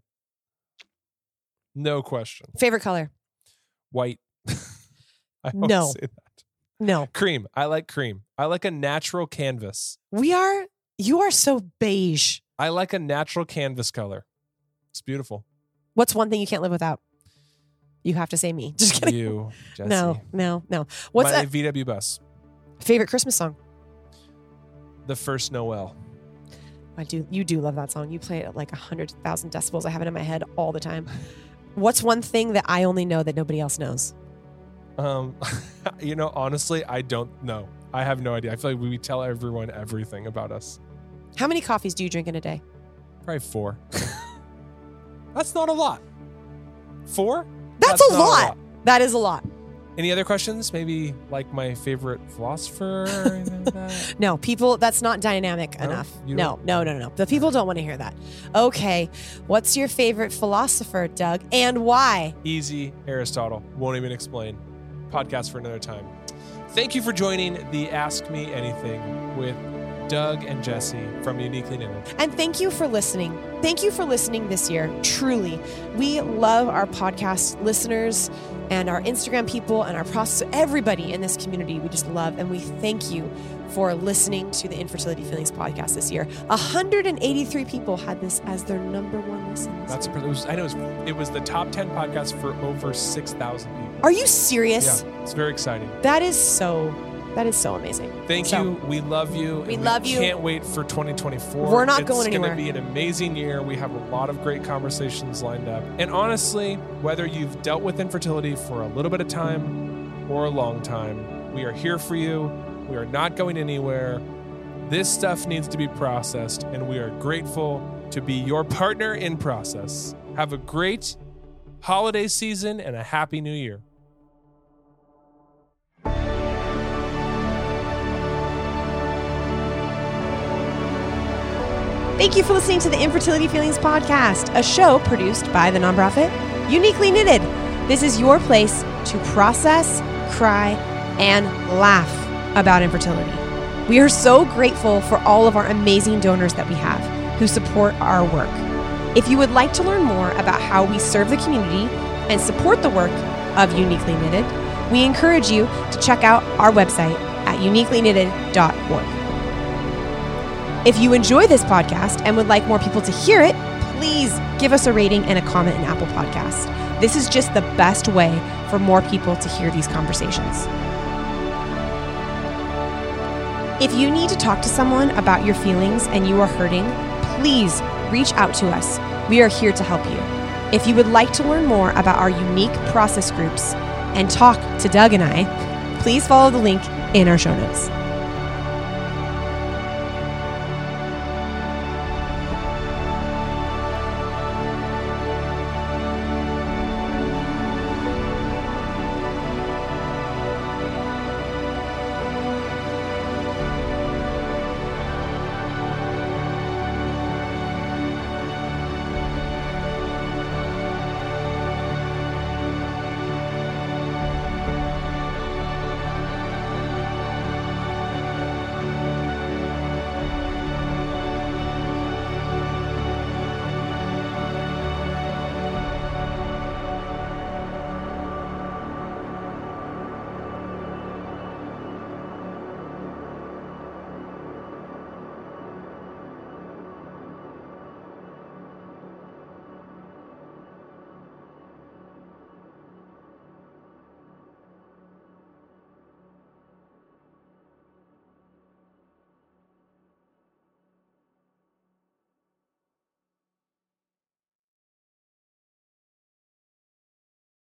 No question. Favorite color? White. I always No. say that. No. Cream. I like cream. I like a natural canvas. You are so beige. I like a natural canvas color. It's beautiful. What's one thing you can't live without? You have to say me. Just kidding. You, Jesse. No. What's my a VW bus? favorite Christmas song? The First Noel. You do love that song. You play it at like 100,000 decibels. I have it in my head all the time. What's one thing that I only know that nobody else knows? Honestly, I don't know. I have no idea. I feel like we tell everyone everything about us. How many coffees do you drink in a day? Probably 4. That's not a lot. 4? That's a not lot. That is a lot. Any other questions? Maybe like my favorite philosopher or anything like that? No, people, that's not dynamic No? enough. You No. The people don't want to hear that. Okay. What's your favorite philosopher, Doug, and why? Easy, Aristotle. Won't even explain. Podcast for another time. Thank you for joining the Ask Me Anything with Doug and Jesse from Uniquely Knitted. And thank you for listening. Thank you for listening this year. Truly. We love our podcast listeners and our Instagram people and our process, everybody in this community we just love. And we thank you for listening to the Infertility Feelings podcast this year. 183 people had this as their number one listen. That's it was the top 10 podcast for over 6,000 people. Are you serious? Yeah, it's very exciting. That is so amazing. Thank you. We love you. We and love you. Can't wait for 2024. We're not going anywhere. It's going to be an amazing year. We have a lot of great conversations lined up. And honestly, whether you've dealt with infertility for a little bit of time or a long time, we are here for you. We are not going anywhere. This stuff needs to be processed, and we are grateful to be your partner in process. Have a great holiday season and a happy new year. Thank you for listening to the Infertility Feelings podcast, a show produced by the nonprofit Uniquely Knitted. This is your place to process, cry, and laugh about infertility. We are so grateful for all of our amazing donors that we have who support our work. If you would like to learn more about how we serve the community and support the work of Uniquely Knitted, we encourage you to check out our website at uniquelyknitted.org. If you enjoy this podcast and would like more people to hear it, please give us a rating and a comment in Apple Podcasts. This is just the best way for more people to hear these conversations. If you need to talk to someone about your feelings and you are hurting, please reach out to us. We are here to help you. If you would like to learn more about our unique process groups and talk to Doug and I, please follow the link in our show notes.